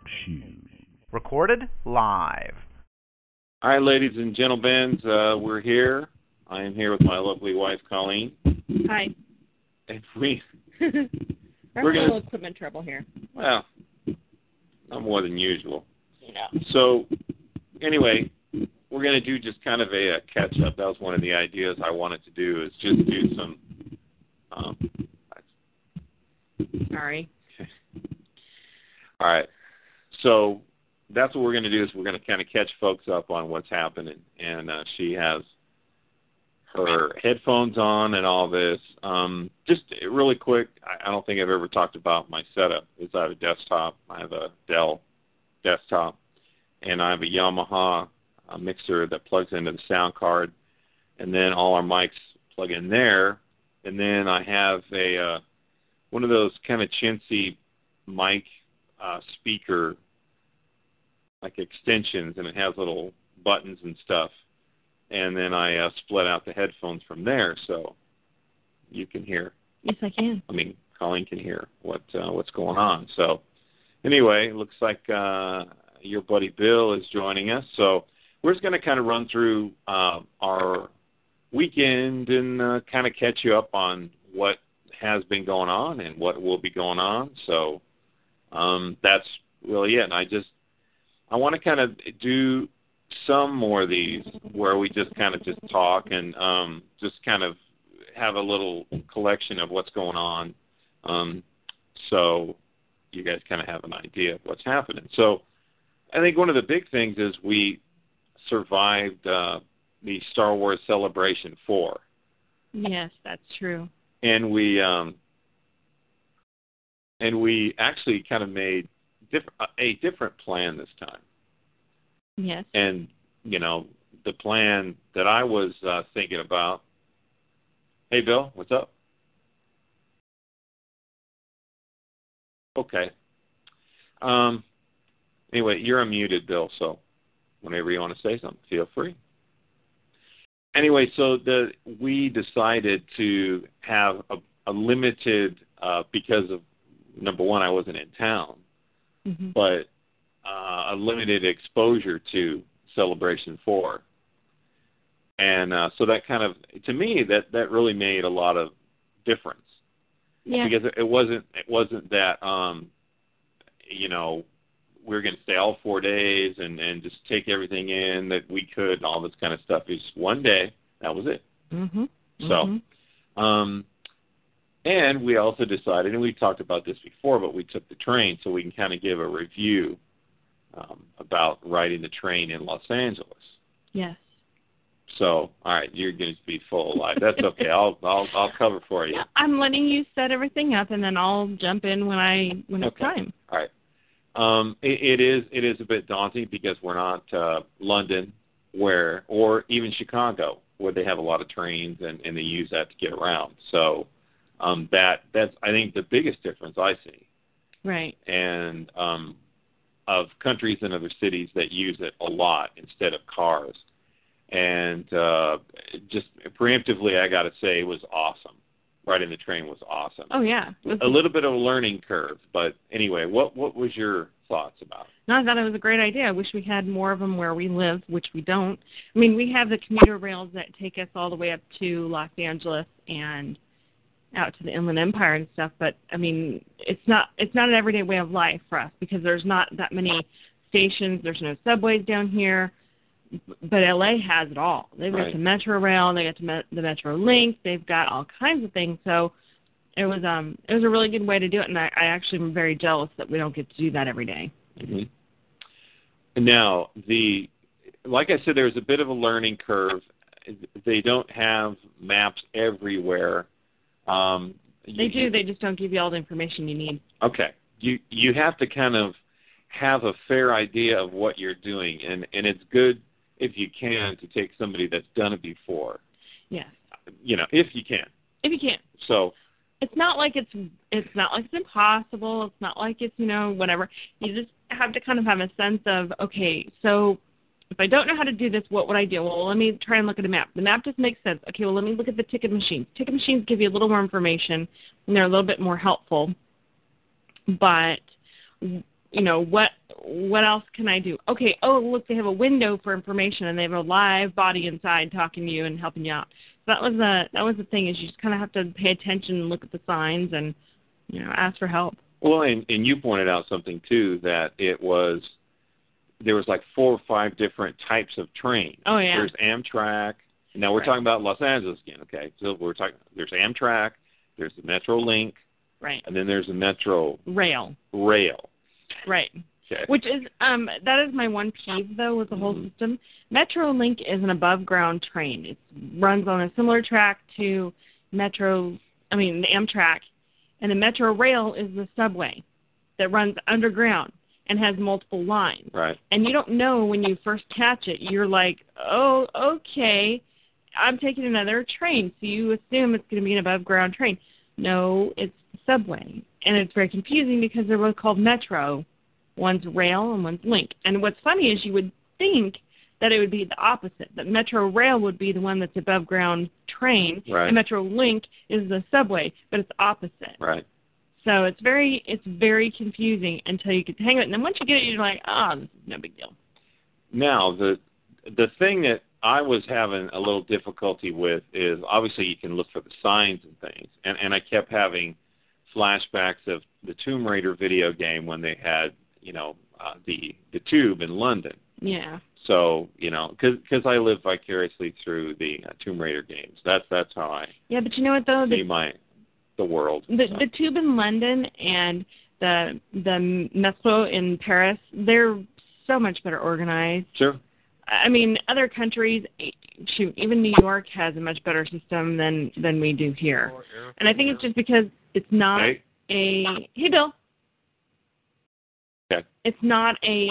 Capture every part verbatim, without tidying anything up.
shoes. Recorded live. All right, ladies and gentlemen, uh, we're here. I am here with my lovely wife, Colleen. Hi. And we... we're we're having a gonna, little equipment trouble here. Well, not more than usual. Yeah. So, anyway, we're going to do just kind of a, a catch-up. That was one of the ideas I wanted to do, is just do some... Um, Sorry. All right. So that's what we're going to do, is we're going to kind of catch folks up on what's happening. And uh, she has her headphones on and all this. Um, just really quick, I, I don't think I've ever talked about my setup. Is I have a desktop. I have a Dell desktop. And I have a Yamaha a mixer that plugs into the sound card. And then all our mics plug in there. And then I have a uh, one of those kind of chintzy mic uh, speaker like extensions, and it has little buttons and stuff. And then I uh, split out the headphones from there, so you can hear. Yes, I can. I mean, Colleen can hear what uh, what's going on. So anyway, it looks like uh, your buddy Bill is joining us. So we're just going to kind of run through uh, our weekend and uh, kind of catch you up on what has been going on and what will be going on. So um, that's really it. And I just I want to kind of do some more of these where we just kind of just talk and um, just kind of have a little collection of what's going on, um, so you guys kind of have an idea of what's happening. So I think one of the big things is we survived uh, the Star Wars Celebration four. Yes, that's true. And we um, and we actually kind of made diff- a different plan this time. Yes. And, you know, the plan that I was uh, thinking about. Hey, Bill, what's up? Okay. Um. Anyway, you're unmuted, Bill, so whenever you want to say something, feel free. Anyway, so the we decided to have a, a limited, uh, because of, number one, I wasn't in town, mm-hmm. but uh, a limited exposure to Celebration four. And uh, so that kind of, to me, that, that really made a lot of difference. Yeah. Because it wasn't, it wasn't that, um, you know, we were going to stay all four days and, and just take everything in that we could and all this kind of stuff. It's one day. That was it. Mm-hmm. So, mm-hmm. um, and we also decided, and we talked about this before, but we took the train so we can kind of give a review um, about riding the train in Los Angeles. Yes. So, all right, you're going to be full of life. That's okay. I'll I'll I'll cover for you. I'm letting you set everything up, and then I'll jump in when I when it's okay. time. All right. Um, it, it is it is a bit daunting because we're not uh, London, where or even Chicago, where they have a lot of trains and, and they use that to get around. So um, that that's I think the biggest difference I see. Right. And um, of countries and other cities that use it a lot instead of cars. And uh, just preemptively, I got to say, it was awesome. Riding the train was awesome. Oh, yeah. A little bit of a learning curve. But anyway, what what was your thoughts about it? No, I thought it was a great idea. I wish we had more of them where we live, which we don't. I mean, we have the commuter rails that take us all the way up to Los Angeles and out to the Inland Empire and stuff. But, I mean, it's not it's not an everyday way of life for us because there's not that many stations. There's no subways down here. But L A has it all. They've got right. the Metro Rail, they got the, the Metro Link, they've got all kinds of things. So it was um it was a really good way to do it, and I, I actually am very jealous that we don't get to do that every day. Mm-hmm. Now, the like I said, there's a bit of a learning curve. They don't have maps everywhere. Um, they you, do. They just don't give you all the information you need. Okay. You you have to kind of have a fair idea of what you're doing, and, and it's good if you can to take somebody that's done it before. Yes. You know, if you can. If you can. So it's not like it's it's not like it's impossible. It's not like it's, you know, whatever. You just have to kind of have a sense of, okay, so if I don't know how to do this, what would I do? Well, let me try and look at a map. The map just makes sense. Okay, well, let me look at the ticket machines. Ticket machines give you a little more information, and they're a little bit more helpful. But you know, what what else can I do? Okay, oh, look, they have a window for information, and they have a live body inside talking to you and helping you out. So that was the that was the thing, is you just kind of have to pay attention and look at the signs and, you know, ask for help. Well, and, and you pointed out something, too, that it was, there was like four or five different types of trains. Oh, yeah. There's Amtrak. Now, we're Right. talking about Los Angeles again, okay? So we're talking, there's Amtrak, there's the MetroLink, Right. and then there's the Metro Rail. Rail. Right. Okay. Which is, um, that is my one peeve, though, with the whole Mhm. system. MetroLink is an above-ground train. It runs on a similar track to Metro, I mean, the Amtrak. And the Metro Rail is the subway that runs underground and has multiple lines. Right. And you don't know when you first catch it. You're like, oh, okay, I'm taking another train. So you assume it's going to be an above-ground train. No, it's the subway. And it's very confusing because they're both called Metro. One's rail and one's link. And what's funny is you would think that it would be the opposite, that Metro Rail would be the one that's above-ground train, Right. and Metro Link is the subway, but it's opposite. Right. So it's very it's very confusing until you get the hang of it. And then once you get it, you're like, oh, this is no big deal. Now, the the thing that I was having a little difficulty with is, obviously you can look for the signs and things, and, and I kept having flashbacks of the Tomb Raider video game when they had, you know, uh, the, the tube in London. Yeah. So, you know, because I live vicariously through the uh, Tomb Raider games. That's that's how I Yeah, but you know what, though? see The, my the world. the, so. the tube in London and the the Metro in Paris, they're so much better organized. Sure. I mean, other countries, shoot, even New York has a much better system than, than we do here. And I think it's just because it's not Hey. a... Hey, Bill. Okay. It's not a...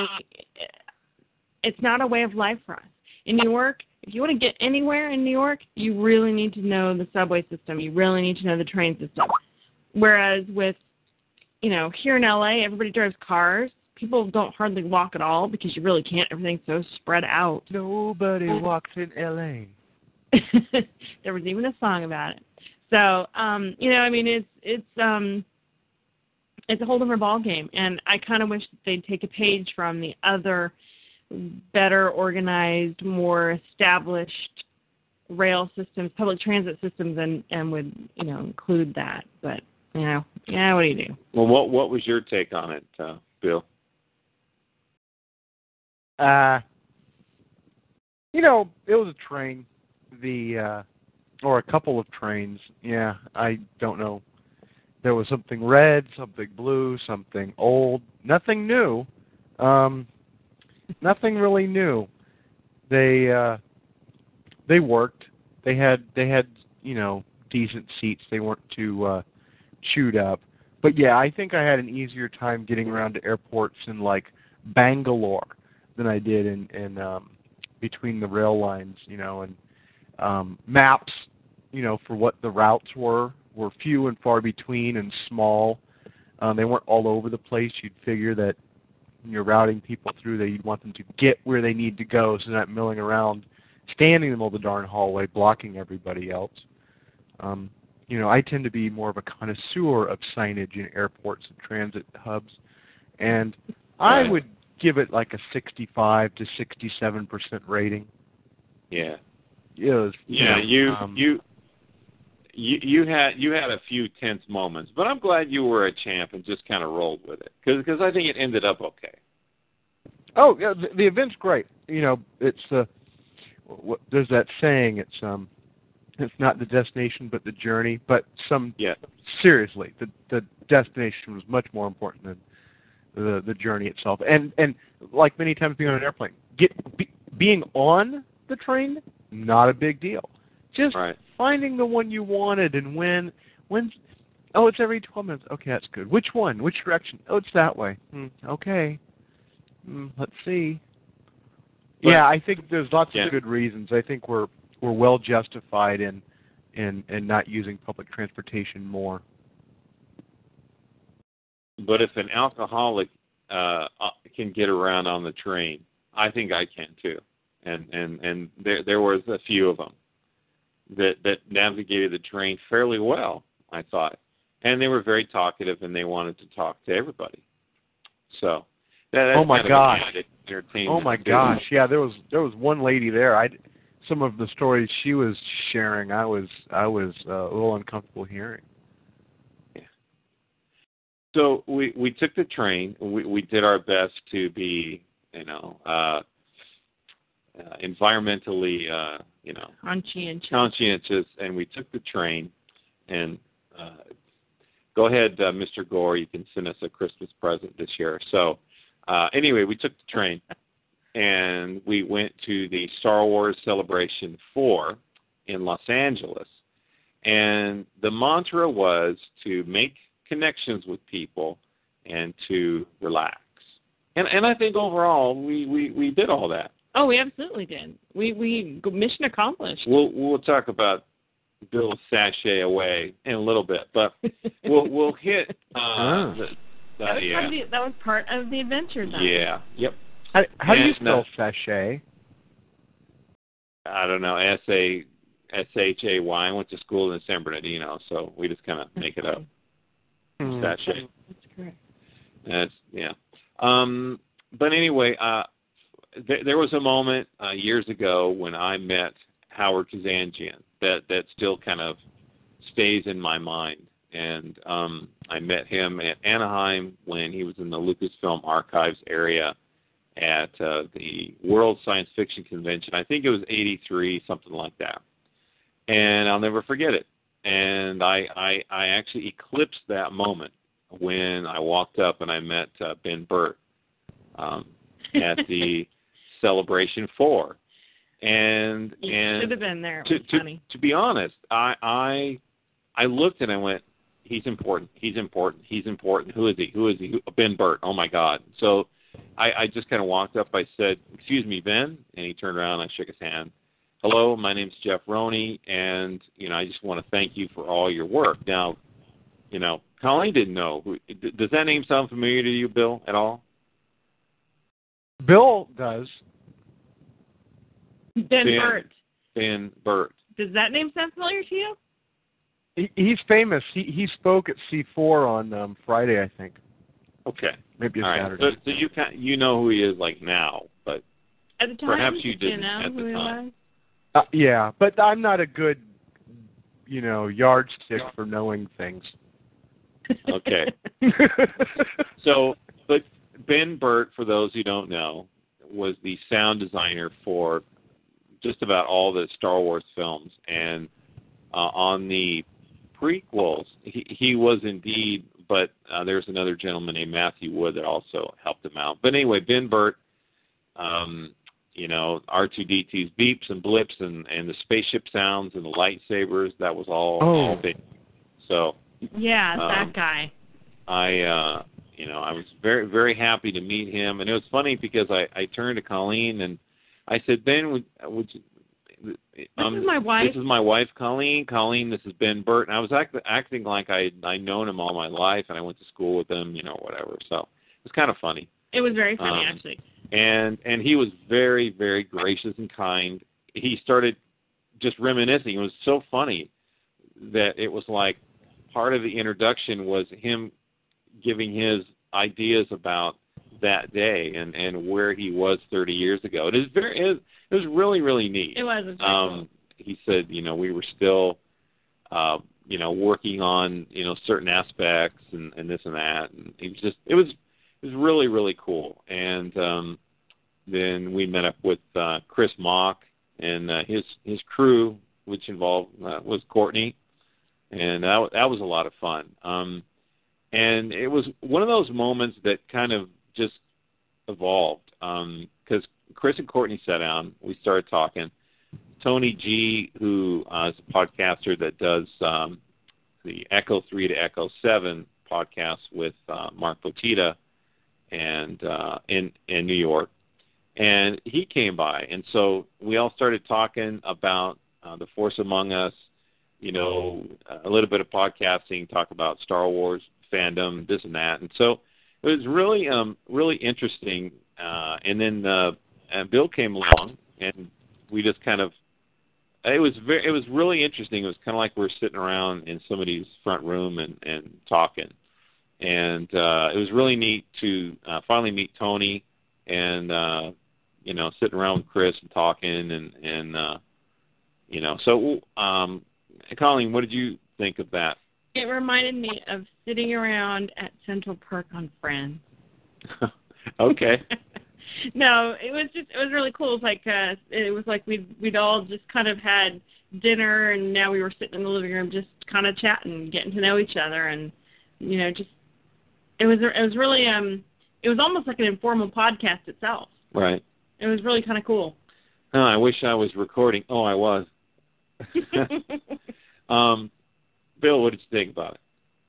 It's not a way of life for us. In New York, if you want to get anywhere in New York, you really need to know the subway system. You really need to know the train system. Whereas with, you know, here in L A, everybody drives cars. People don't hardly walk at all because you really can't. Everything's so spread out. Nobody walks in L A. There was even a song about it. So, um, you know, I mean, it's it's um, it's a whole different ball game, and I kind of wish that they'd take a page from the other better organized, more established rail systems, public transit systems, and, and would, you know, include that. But, you know, yeah, what do you do? Well, what what was your take on it, uh, Bill? Uh, you know, it was a train, the uh, or a couple of trains. Yeah, I don't know. There was something red, something blue, something old. Nothing new. Um, nothing really new. They uh, they worked. They had they had you know decent seats. They weren't too uh, chewed up. But yeah, I think I had an easier time getting around to airports in like Bangalore than I did in in um, between the rail lines. You know, and um, maps. You know, for what the routes were were few and far between and small. Um, they weren't all over the place. You'd figure that when you're routing people through there, you'd want them to get where they need to go, so they're not milling around, standing in the middle of the darn hallway, blocking everybody else. Um, you know, I tend to be more of a connoisseur of signage in airports and transit hubs, and I Right. would give it like a sixty-five to sixty-seven percent rating. Yeah. It was, you Yeah, know, you um, you you you had you had a few tense moments, but I'm glad you were a champ and just kind of rolled with it because I think it ended up okay. Oh, yeah, the, the event's great. You know, it's uh, what, there's that saying. It's um, it's not the destination but the journey. But some Yeah. seriously, the the destination was much more important than the the journey itself. And and like many times being on an airplane, get be, being on the train, not a big deal. Just Right. finding the one you wanted and when when. Oh, it's every twelve minutes. Okay, that's good. Which one? Which direction? Oh, it's that way. Hmm, okay. Mm, let's see. But- yeah, I think there's lots Yeah. of good reasons. I think we're we're well justified in in in not using public transportation more. But if an alcoholic uh, uh, can get around on the train, I think I can too. And and and there there was a few of them that that navigated the train fairly well, I thought, and they were very talkative and they wanted to talk to everybody. So that, that's oh my kind gosh! Of entertainment Oh my too. gosh! Yeah, there was there was one lady there. I some of the stories she was sharing, I was I was uh, a little uncomfortable hearing. Yeah. So we we took the train. We we did our best to be, you know, uh, uh, environmentally, uh, you know, conscientious. conscientious, and we took the train. And uh, go ahead, uh, Mister Gore. You can send us a Christmas present this year. So uh, anyway, we took the train, and we went to the Star Wars Celebration four in Los Angeles. And the mantra was to make connections with people and to relax. And and I think overall we, we, we did all that. Oh, we absolutely did. We we mission accomplished. We'll we'll talk about Bill's sachet away in a little bit, but we'll we'll hit. Uh, ah. the, the, that, was yeah. the, that was part of the adventure, then. Yeah. Yep. How, how do you And, spell uh, sachet? I don't know. S A S H A Y. I went to school in San Bernardino, so we just kind of make it up. Hmm. Sachet. That's correct. That's yeah. Um, but anyway, uh, th- there was a moment uh, years ago when I met Howard Kazanjian that that still kind of stays in my mind. And um, I met him at Anaheim when he was in the Lucasfilm Archives area at uh, the World Science Fiction Convention. I think it was eighty-three, something like that. And I'll never forget it. And I, I, I actually eclipsed that moment when I walked up and I met uh, Ben Burt um, at the Celebration four. And You and should have been there. It to, was to, funny. to be honest, I, I I looked and I went, he's important, he's important, he's important. Who is he? Who is he? Who, Ben Burt. Oh my God. So I, I just kind of walked up. I said, "Excuse me, Ben," and he turned around. And I shook his hand. "Hello, my name's Jeff Roney, and you know I just want to thank you for all your work." Now, you know, Colleen didn't know. Who, does that name sound familiar to you, Bill, at all? Bill does. Ben, Ben Burt. Ben Burt. Does that name sound familiar to you? He, he's famous. He he spoke at C four on um, Friday, I think. Okay. Maybe All right. Saturday. So, so you can you know who he is like now, but At the time, perhaps you did didn't know at the who he time. was? Uh, yeah, but I'm not a good, you know, yardstick for knowing things. Okay. So, but Ben Burt, for those who don't know, was the sound designer for just about all the Star Wars films, and uh, on the prequels, he, he was indeed, but uh, there's another gentleman named Matthew Wood that also helped him out. But anyway, Ben Burt, um, you know, R two D two's beeps and blips and, and the spaceship sounds and the lightsabers, that was all, Oh. all big. So Yeah, Um, that guy. I, uh, you know, I was very, very happy to meet him. And it was funny because I, I turned to Colleen and I said, "Ben, would, would you, um, This is my wife. This is my wife, Colleen. Colleen, this is Ben Burt." And I was act, acting like I I known him all my life, and I went to school with him, you know, whatever. So it was kind of funny. It was very funny, um, actually. And and he was very, very gracious and kind. He started just reminiscing. It was so funny that it was like part of the introduction was him giving his ideas about that day and, and where he was thirty years ago. It is very, it was, it was really, really neat. It was. It was very Um, cool. he said, you know, we were still, uh, you know, working on, you know, certain aspects and, and this and that. And it was just, it was, it was really, really cool. And um, then we met up with uh, Chris Mock and uh, his his crew, which involved uh, was Courtney, and that that was a lot of fun. Um, and it was one of those moments that kind of just evolved because um, Chris and Courtney sat down. We started talking. Tony G, who uh, is a podcaster that does um, the Echo three to Echo seven podcast with uh, Mark Potita and uh, in in New York, and he came by, and so we all started talking about uh, The Force Among Us, you know, a little bit of podcasting, talk about Star Wars fandom, this and that, and so it was really um really interesting. Uh, and then uh, and Bill came along, and we just kind of it was very it was really interesting. It was kind of like we were sitting around in somebody's front room and and talking. And uh, it was really neat to uh, finally meet Tony and, uh, you know, sitting around with Chris and talking and, and uh, you know. So, um, Colleen, what did you think of that? It reminded me of sitting around at Central Perk on Friends. Okay. No, it was just it was really cool. It was like uh, it was like we'd we'd all just kind of had dinner, and now we were sitting in the living room just kind of chatting, getting to know each other, and you know, just it was it was really um it was almost like an informal podcast itself. Right. It was really kind of cool. Oh, I wish I was recording. Oh, I was. um, Bill, what did you think about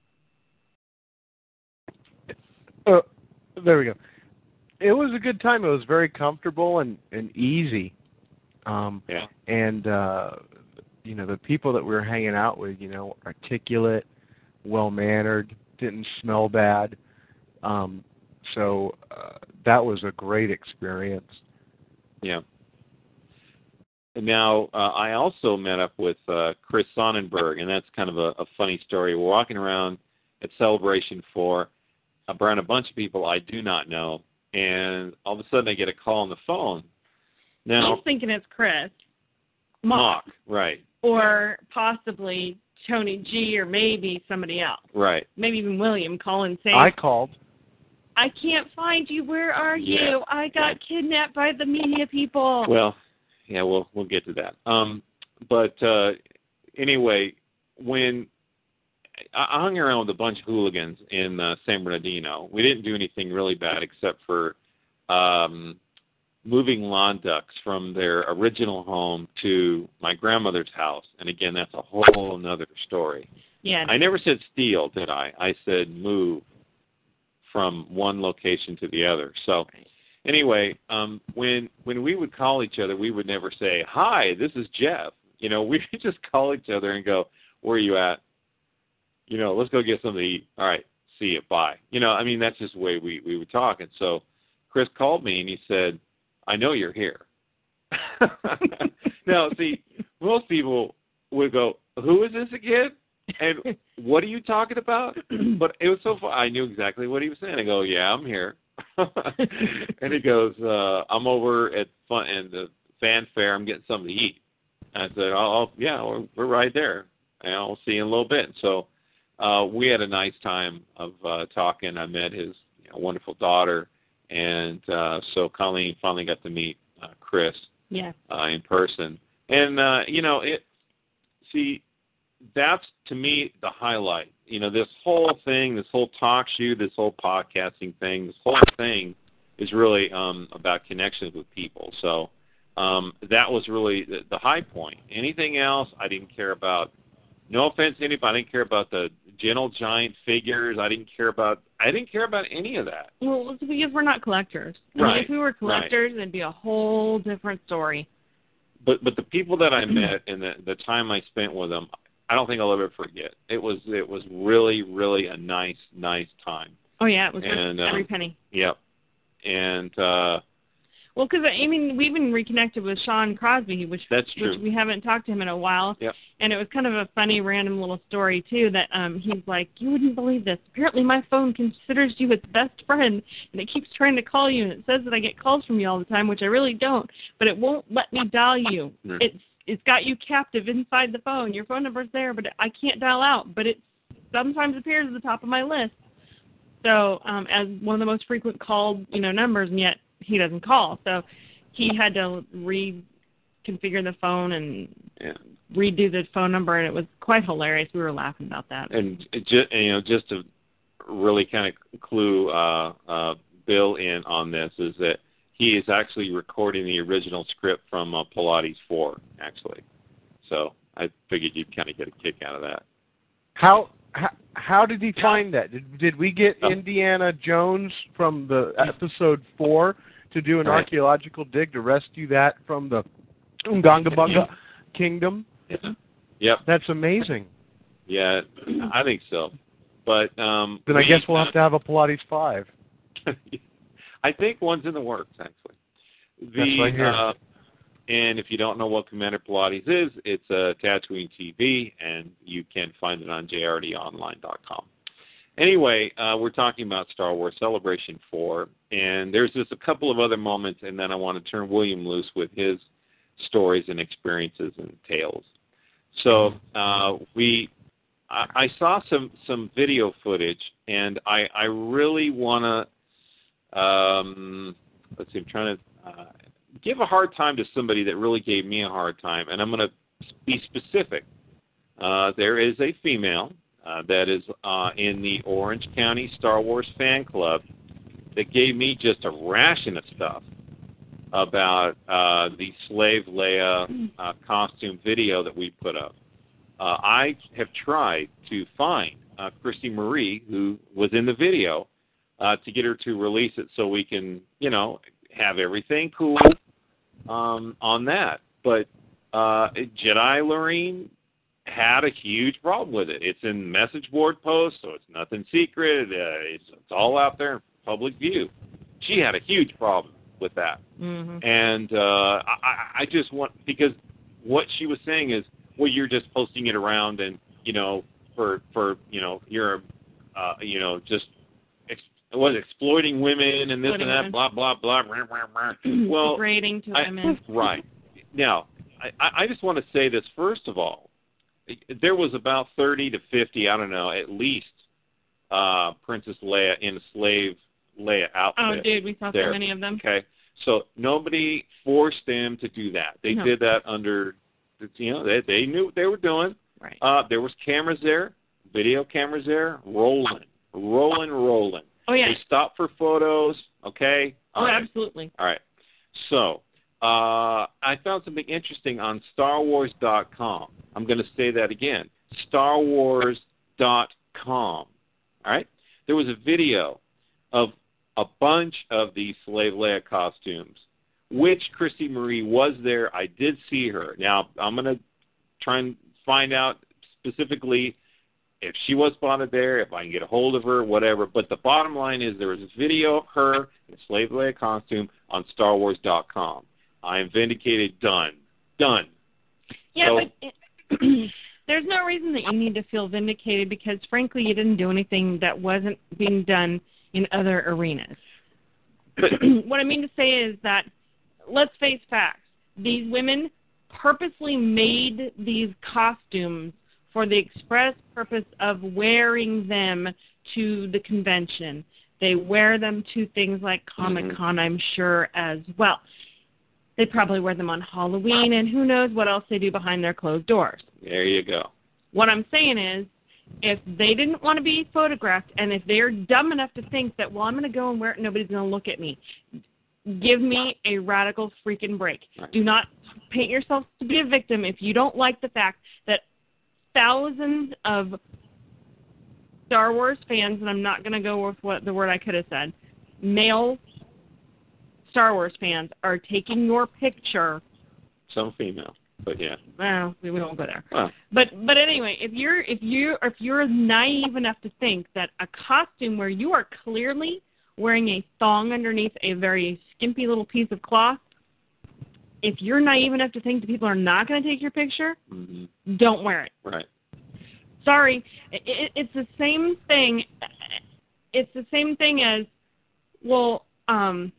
it? Uh, there we go. It was a good time. It was very comfortable and, and easy. Um, yeah. And, uh, you know, the people that we were hanging out with, you know, articulate, well-mannered, didn't smell bad. Um, so uh, that was a great experience. Yeah. Now, uh, I also met up with uh, Chris Sonnenberg, and that's kind of a, a funny story. We're walking around at Celebration four around a bunch of people I do not know, and all of a sudden I get a call on the phone. Now, I was thinking it's Chris. Mock, right. Or possibly Tony G, or maybe somebody else. Right. Maybe even William calling saying, I called. I can't find you. Where are you? Yeah. I got right. kidnapped by the media people. Well, yeah, we'll we'll get to that. Um, but uh, anyway, when I hung around with a bunch of hooligans in uh, San Bernardino, we didn't do anything really bad except for um, moving lawn ducks from their original home to my grandmother's house. And again, that's a whole another story. Yeah. I never said steal, did I? I said move from one location to the other. So anyway, um, when when we would call each other, we would never say, hi, this is Jeff. You know, we would just call each other and go, where are you at? You know, let's go get something to eat. All right, see you, bye. You know, I mean, that's just the way we, we would talk. And so Chris called me and he said, I know you're here. Now, see, most people would go, who is this again? And what are you talking about? But it was so fun. I knew exactly what he was saying. I go, yeah, I'm here. And he goes, uh, I'm over at fun and the fanfare. I'm getting something to eat. And I said, oh, yeah, we're, we're right there. And I'll see you in a little bit. And so uh, we had a nice time of uh, talking. I met his you know, wonderful daughter. And uh, so Colleen finally got to meet uh, Chris yeah. uh, in person. And, uh, you know, it. see, that's, to me, the highlight. You know, this whole thing, this whole talk show, this whole podcasting thing, this whole thing is really um, about connections with people. So um, that was really the, the high point. Anything else, I didn't care about. No offense to anybody, I didn't care about the gentle giant figures. I didn't care about. I didn't care about any of that. Well, it's because we're not collectors. I Right. mean, if we were collectors, right. it'd be a whole different story. But but the people that I met and the the time I spent with them, I don't think I'll ever forget. It was it was really really a nice nice time. Oh yeah, it was and, worth every um, penny. Yep. And uh, well, because I mean, we even reconnected with Sean Crosby, which that's true. which we haven't talked to him in a while. Yep. And it was kind of a funny random little story too. That um, he's like, you wouldn't believe this. Apparently, my phone considers you its best friend, and it keeps trying to call you, and it says that I get calls from you all the time, which I really don't. But it won't let me dial you. Mm. It's It's got you captive inside the phone. Your phone number's there, but I can't dial out. But it sometimes appears at the top of my list. So um, as one of the most frequent called, you know, numbers, and yet he doesn't call. So he had to reconfigure the phone and yeah. redo the phone number, and it was quite hilarious. We were laughing about that. And just you know, just to really kind of clue uh, uh, Bill in on this is that he is actually recording the original script from uh, Pilates four, actually. So I figured you'd kind of get a kick out of that. How how, how did he find that? Did, did we get Oh. Indiana Jones from the episode four to do an Right. archaeological dig to rescue that from the Ungangabunga kingdom? Yeah. Yep. That's amazing. Yeah, I think so. But um, Then I we, guess we'll uh, have to have a Pilates five. I think one's in the works, actually. The, That's right here. Uh, and if you don't know what Commander Pilates is, it's a Tatooine T V, and you can find it on j r d online dot com. Anyway, uh, we're talking about Star Wars Celebration four, and there's just a couple of other moments, and then I want to turn William loose with his stories and experiences and tales. So uh, we, I, I saw some, some video footage, and I, I really want to, um, let's see, I'm trying to uh, give a hard time to somebody that really gave me a hard time, and I'm going to be specific. Uh, there is a female uh, that is uh, in the Orange County Star Wars fan club that gave me just a ration of stuff about uh, the Slave Leia uh, costume video that we put up. Uh, I have tried to find uh, Christy Marie, who was in the video, uh, to get her to release it so we can, you know, have everything cool um, on that. But uh, Jedi Lorene had a huge problem with it. It's in message board posts, so it's nothing secret. Uh, it's, it's all out there in public view. She had a huge problem with that. Mm-hmm. And uh, I, I just want, because what she was saying is, well, you're just posting it around and, you know, for, for you know, you're, uh, you know, just ex- what, exploiting women and this Exploiting and that, women. blah, blah, blah. Rah, rah, rah. Well, degrading to I, women. right. Now, I, I just want to say this, first of all. There was about thirty to fifty, I don't know, at least, uh, Princess Leia in a slave Leia outfit. Oh, dude, we saw there. so many of them. Okay, so nobody forced them to do that. They No. did that under, you know, they they knew what they were doing. Right. Uh, there was cameras there, video cameras there, rolling, rolling, rolling. Oh, yeah. They stopped for photos. Okay. Oh, All right. absolutely. All right. So uh, I found something interesting on Star Wars dot com. I'm going to say that again, Star Wars dot com. All right? There was a video of a bunch of these Slave Leia costumes, which Christy Marie was there. I did see her. Now, I'm going to try and find out specifically if she was spotted there, if I can get a hold of her, whatever. But the bottom line is there was a video of her in a Slave Leia costume on Star Wars dot com. I am vindicated. Done. Done. Yeah, So, but it, there's no reason that you need to feel vindicated because, frankly, you didn't do anything that wasn't being done in other arenas. But what I mean to say is that, let's face facts. These women purposely made these costumes for the express purpose of wearing them to the convention. They wear them to things like Comic-Con, mm-hmm. I'm sure, as well. They probably wear them on Halloween, and who knows what else they do behind their closed doors. There you go. What I'm saying is, if they didn't want to be photographed, and if they're dumb enough to think that, well, I'm going to go and wear it, nobody's going to look at me, give me a radical freaking break. Right. Do not paint yourself to be a victim if you don't like the fact that thousands of Star Wars fans, and I'm not going to go with what the word I could have said, male Star Wars fans are taking your picture. Some female, but yeah. Well, we won't go there. Well. But but anyway, if you're if you if you're naive enough to think that a costume where you are clearly wearing a thong underneath a very skimpy little piece of cloth, if you're naive enough to think that people are not going to take your picture, mm-hmm. don't wear it. Right. Sorry, it, it's the same thing. It's the same thing as, well, um,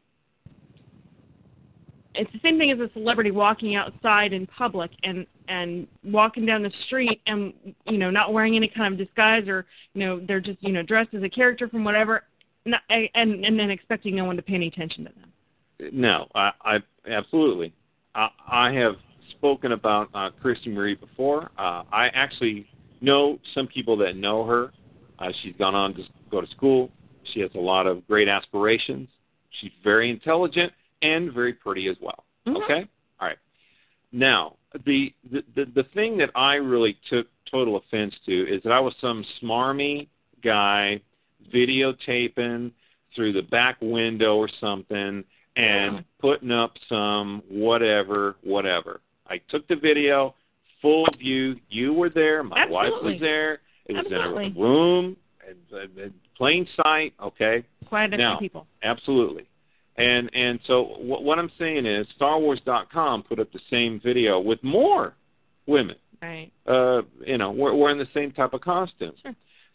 it's the same thing as a celebrity walking outside in public and, and walking down the street and, you know, not wearing any kind of disguise or, you know, they're just, you know, dressed as a character from whatever, not, and, and then expecting no one to pay any attention to them. No, I, I absolutely. I, I have spoken about uh, Christy Marie before. Uh, I actually know some people that know her. Uh, she's gone on to go to school. She has a lot of great aspirations. She's very intelligent and very pretty as well. Mm-hmm. Okay? All right. Now, the, the, the, the thing that I really took total offense to is that I was some smarmy guy videotaping through the back window or something and yeah. putting up some whatever, whatever. I took the video, full view. You were there. My Absolutely. wife was there. It was Absolutely. in a room, in plain sight, okay? Quite a now, few people. Absolutely. And and so what, what I'm saying is Star Wars dot com put up the same video with more women. Right. Uh, you know, we're, we're in the same type of costumes. Sure.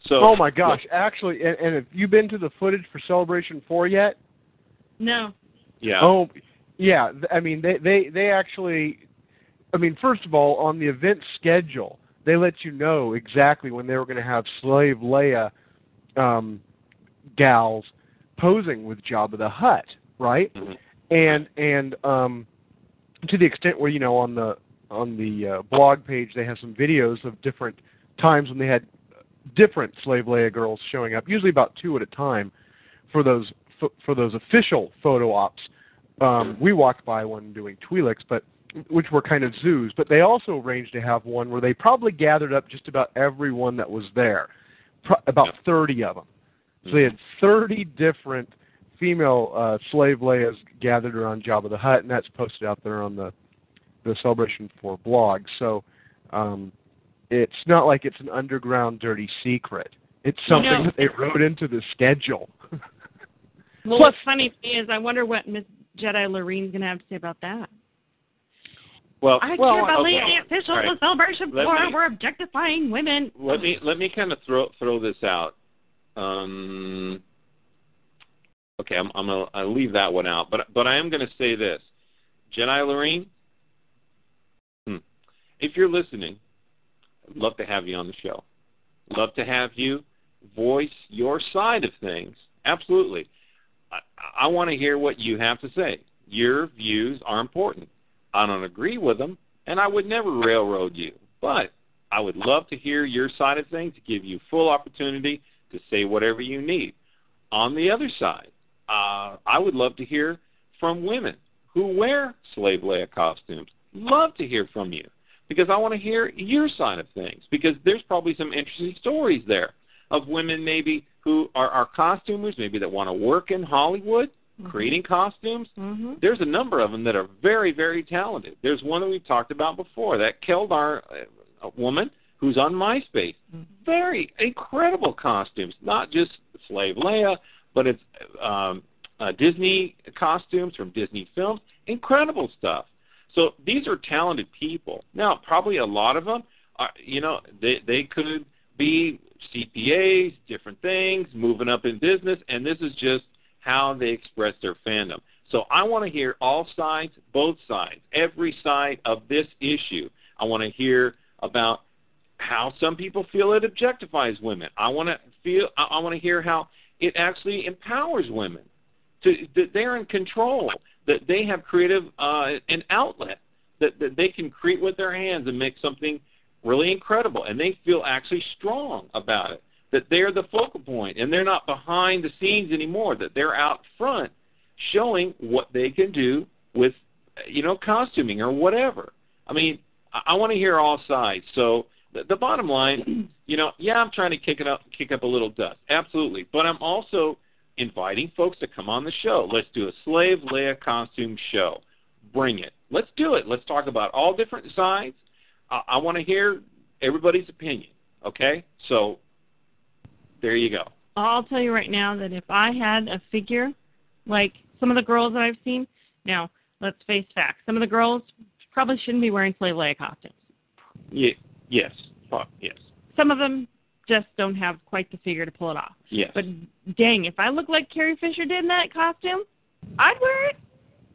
So, oh my gosh! Look, actually, and, and have you been to the footage for Celebration Four yet? No. Yeah. Oh, yeah. I mean, they they they actually. I mean, first of all, on the event schedule, they let you know exactly when they were going to have Slave Leia um, gals posing with Jabba the Hutt, right? Mm-hmm. And and um, to the extent where, you know, on the on the uh, blog page they have some videos of different times when they had different Slave Leia girls showing up, usually about two at a time, for those for those official photo ops. Um, we walked by one doing Twi'leks, but which were kind of zoos, but they also arranged to have one where they probably gathered up just about everyone that was there, pro- about thirty of them. So they had thirty different female uh, Slave Leias gathered around Jabba the Hutt, and that's posted out there on the the Celebration four blog. So um, it's not like it's an underground dirty secret. It's something you know, that they wrote into the schedule. Well, Plus, what's funny to me is I wonder what Miss Jedi Loreen's going to have to say about that. Well, I well, can't believe okay. the official right. of Celebration Let four me, were objectifying women. Let me let me kind of throw throw this out. Um, okay, I'm I'm gonna I'll leave that one out, but but I am going to say this, Jedi Loreen. Hmm, if you're listening, I'd love to have you on the show. Love to have you voice your side of things. Absolutely. I, I want to hear what you have to say. Your views are important. I don't agree with them, and I would never railroad you. But I would love to hear your side of things, to give you full opportunity to say whatever you need. On the other side, uh, I would love to hear from women who wear Slave Leia costumes. Love to hear from you, because I want to hear your side of things, because there's probably some interesting stories there of women maybe who are, are costumers, maybe that want to work in Hollywood, mm-hmm. creating costumes. Mm-hmm. There's a number of them that are very, very talented. There's one that we've talked about before, that Keldar uh, woman who's on MySpace. Mm-hmm. Very incredible costumes, not just Slave Leia, but it's um, uh, Disney costumes from Disney films. Incredible stuff. So these are talented people. Now, probably a lot of them, are, you know, they they could be C P As, different things, moving up in business, and this is just how they express their fandom. So I want to hear all sides, both sides, every side of this issue. I want to hear about how some people feel it objectifies women. I want to feel. I want to hear how it actually empowers women. To that they're in control, that they have creative uh, an outlet, that, that they can create with their hands and make something really incredible, and they feel actually strong about it, that they're the focal point, and they're not behind the scenes anymore, that they're out front showing what they can do with, you know, costuming or whatever. I mean, I, I want to hear all sides. So the, the bottom line, you know, yeah, I'm trying to kick it up, kick up a little dust, absolutely, but I'm also inviting folks to come on the show. Let's do a Slave Leia costume show. Bring it. Let's do it. Let's talk about all different sides. I, I want to hear everybody's opinion, okay? So there you go. I'll tell you right now that if I had a figure like some of the girls that I've seen, now, let's face facts. Some of the girls probably shouldn't be wearing Slave Leia costumes. Yeah, yes. Oh, yes. Some of them just don't have quite the figure to pull it off. Yes. But dang, if I looked like Carrie Fisher did in that costume, I'd wear it.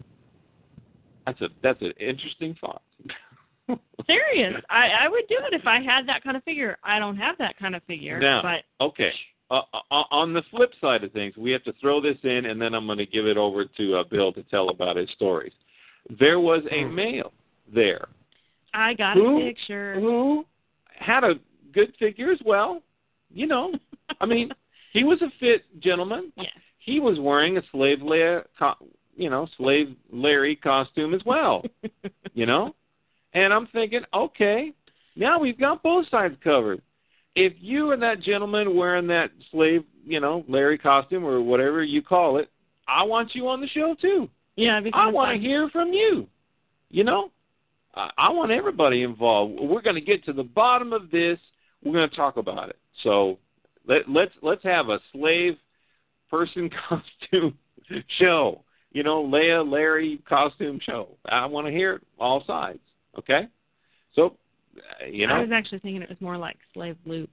That's a that's an interesting thought. Serious. I, I would do it if I had that kind of figure. I don't have that kind of figure. Now, but okay. Uh, uh, on the flip side of things, we have to throw this in, and then I'm going to give it over to uh, Bill to tell about his stories. There was a male there. I got who, a picture. Who had a good figure as well. You know, I mean, he was a fit gentleman. Yes. He was wearing a Slave Leia, co- you know, Slave Larry costume as well. You know? And I'm thinking, okay, now we've got both sides covered. If you and that gentleman wearing that slave, you know, Larry costume or whatever you call it, I want you on the show too. Yeah, because I want to hear from you. You know, I, I want everybody involved. We're going to get to the bottom of this. We're going to talk about it. So let, let's let's have a slave person costume show. You know, Leia, Larry costume show. I want to hear all sides. Okay? So, uh, you know. I was actually thinking it was more like Slave Luke.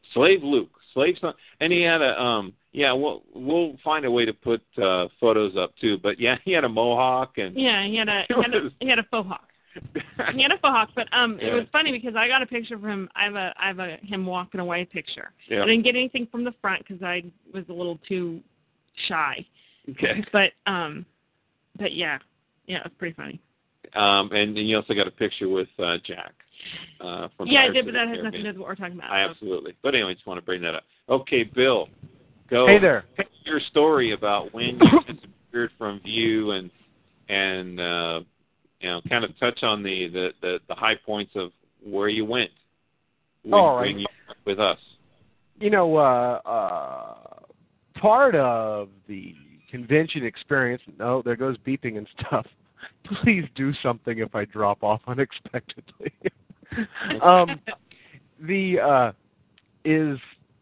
Slave Luke, Slave Son, and he had a um. Yeah, we'll we'll find a way to put uh, photos up too. But yeah, he had a mohawk and yeah, he had a he had a, he had a faux hawk. He had a faux hawk, but um, yeah. it was funny because I got a picture of him. I have a I have a him walking away picture. Yeah. I didn't get anything from the front because I was a little too shy. Okay. But um, but yeah, yeah, it was pretty funny. Um, and, and you also got a picture with uh, Jack. Uh, from yeah, I Pirates did, of but the that has Caribbean. nothing to do with what we're talking about. I so. absolutely. But anyway, just want to bring that up. Okay, Bill, go. Hey there. Tell your story about when you disappeared from view and and uh, you know, kind of touch on the, the, the, the high points of where you went when, All right. when you were with us. You know, uh, uh, part of the convention experience, no, there goes beeping and stuff. Please do something if I drop off unexpectedly. um, the uh, is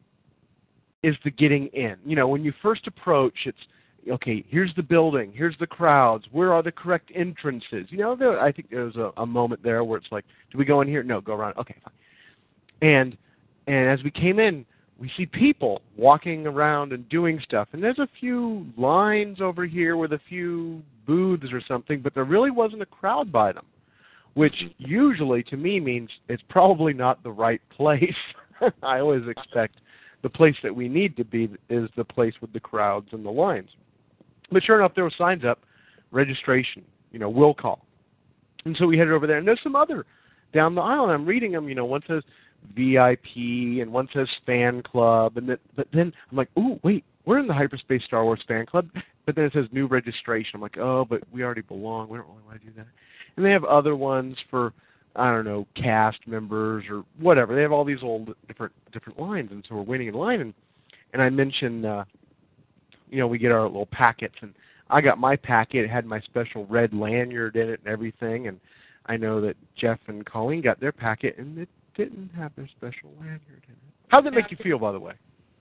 is the getting in. You know, when you first approach, it's okay. Here's the building. Here's the crowds. Where are the correct entrances? You know, there, I think there was a, a moment there where it's like, do we go in here? No, go around. Okay, fine. And and as we came in, we see people walking around and doing stuff. And there's a few lines over here with a few booths or something, but there really wasn't a crowd by them, which usually to me means it's probably not the right place. I always expect the place that we need to be is the place with the crowds and the lines. But sure enough, there were signs up, registration, you know, will call. And so we headed over there. And there's some other down the aisle, and I'm reading them, you know, one says V I P, and one says fan club, and then, but then I'm like, ooh, wait, we're in the Hyperspace Star Wars fan club, but then it says new registration. I'm like, oh, but we already belong. We don't really want to do that. And they have other ones for, I don't know, cast members or whatever. They have all these old different different lines, and so we're waiting in line, and, and I mentioned, uh, you know, we get our little packets, and I got my packet. It had my special red lanyard in it and everything, and I know that Jeff and Colleen got their packet, and it didn't have their special lanyard in it. How did that make you feel, by the way?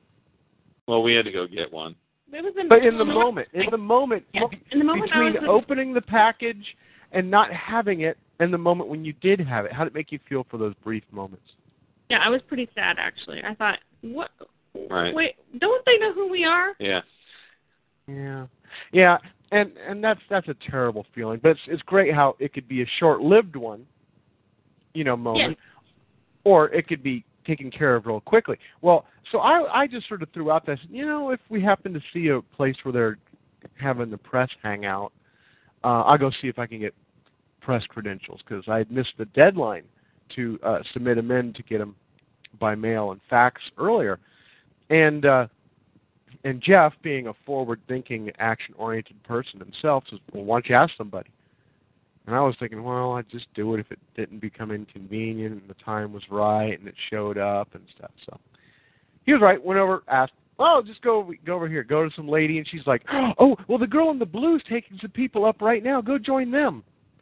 Well, we had to go get one. It was in, But in the moment, in the moment, yeah, in the moment between I was opening the package and not having it, and the moment when you did have it, how did it make you feel for those brief moments? Yeah, I was pretty sad actually. I thought, what? Right. Wait, don't they know who we are? Yeah. Yeah, yeah, and and that's that's a terrible feeling. But it's it's great how it could be a short-lived one, you know, moment, yeah. Or it could be taken care of real quickly. Well, so I I just sort of threw out this, you know, if we happen to see a place where they're having the press hang out, uh, I'll go see if I can get press credentials because I had missed the deadline to uh, submit them in to get them by mail and fax earlier, and. Uh, And Jeff, being a forward-thinking, action-oriented person himself, says, well, why don't you ask somebody? And I was thinking, well, I'd just do it if it didn't become inconvenient and the time was right and it showed up and stuff. So he was right, went over, asked, oh, just go, go over here, go to some lady. And she's like, oh, well, the girl in the blue's taking some people up right now. Go join them.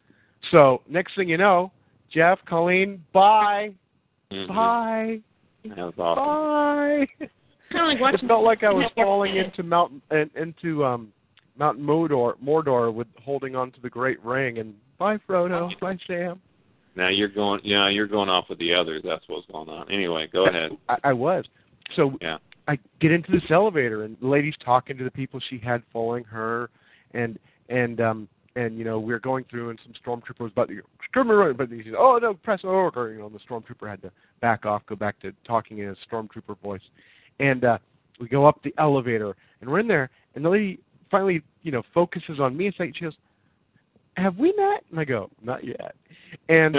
So next thing you know, Jeff, Colleen, bye. Mm-hmm. Bye. That was awesome. Bye. Kind of like watching It felt like I was falling into Mount into um, Mount Mordor, Mordor, with holding on to the Great Ring. And bye, Frodo. Bye, Sam. Now you're going. Yeah, you're going off with the others. That's what's going on. Anyway, go ahead. I, I was. So yeah. I get into this elevator, and the lady's talking to the people she had following her, and and um and you know we're going through, and some stormtrooper was about to go, but he said, oh no, press order. You know, and the stormtrooper had to back off, go back to talking in a stormtrooper voice. And uh, we go up the elevator, and we're in there, and the lady finally, you know, focuses on me and she goes, have we met? And I go, not yet. And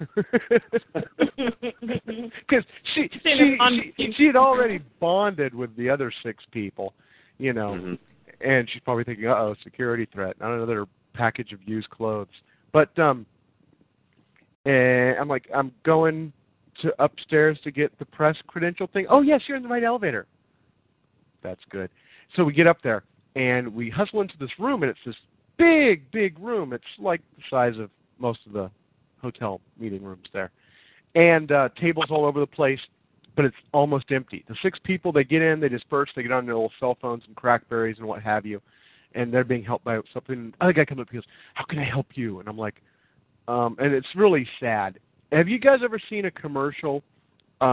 because she she, she she had already bonded with the other six people, you know, mm-hmm. and she's probably thinking, uh-oh, security threat, not another package of used clothes. But um, and I'm like, I'm going to upstairs to get the press credential thing. Oh, yes, you're in the right elevator. That's good. So we get up there, and we hustle into this room, and it's this big, big room. It's like the size of most of the hotel meeting rooms there. And uh, tables all over the place, but it's almost empty. The six people, they get in, they disperse, they get on their little cell phones and Crackberries and what have you, and they're being helped by something. Other guy comes up and goes, how can I help you? And I'm like, um, and it's really sad. Have you guys ever seen a commercial um,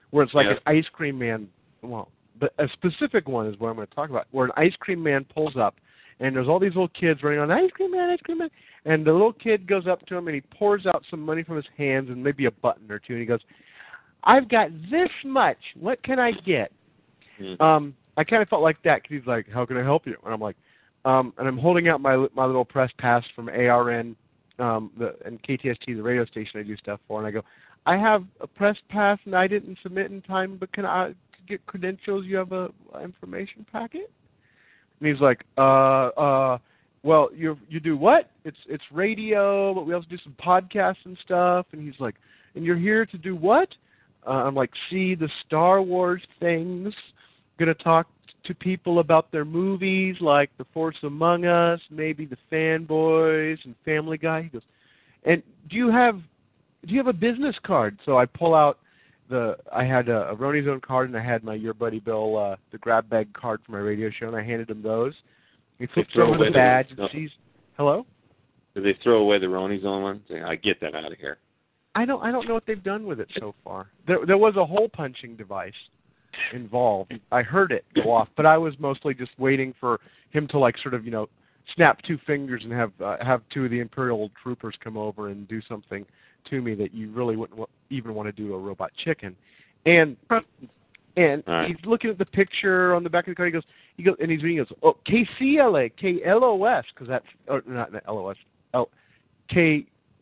where it's like Yeah. an ice cream man. Well, but a specific one is what I'm going to talk about, where an ice cream man pulls up, and there's all these little kids running on, ice cream man, ice cream man, and the little kid goes up to him, and he pours out some money from his hands and maybe a button or two, and he goes, I've got this much. What can I get? Mm. Um, I kind of felt like that because he's like, how can I help you? And I'm like, um, and I'm holding out my my little press pass from A R N um, the, and K T S T, the radio station I do stuff for, and I go, I have a press pass and I didn't submit in time, but can I get credentials? You have a, a information packet? And he's like, uh, uh, well, you you do what? It's it's radio, but we also do some podcasts and stuff. And he's like, and you're here to do what? Uh, I'm like, see the Star Wars things. Going to talk to people about their movies, like The Force Among Us, maybe The Fanboys and Family Guy. He goes, and do you have do you have a business card? So I pull out the I had a, a Ronnie Zone card, and I had my Your Buddy Bill, uh, the grab bag card for my radio show, and I handed him those. He flips throw over away the badge the- and sees. Hello? Did they throw away the Ronnie Zone one? I get that out of here. I don't I don't know what they've done with it so far. There there was a hole punching device involved. I heard it go off, but I was mostly just waiting for him to like sort of, you know, snap two fingers and have uh, have two of the Imperial troopers come over and do something to me that you really wouldn't w- even want to do to a robot chicken. And and right. he's looking at the picture on the back of the card. He goes, he goes, and he's reading. He goes, oh, K C L A, K L O S, because that's or not, not L O S, L K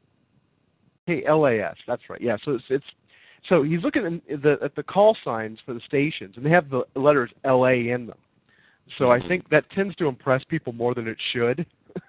K L A S. That's right. Yeah. So it's it's so he's looking at the at the call signs for the stations, and they have the letters L A in them. So mm-hmm. I think that tends to impress people more than it should.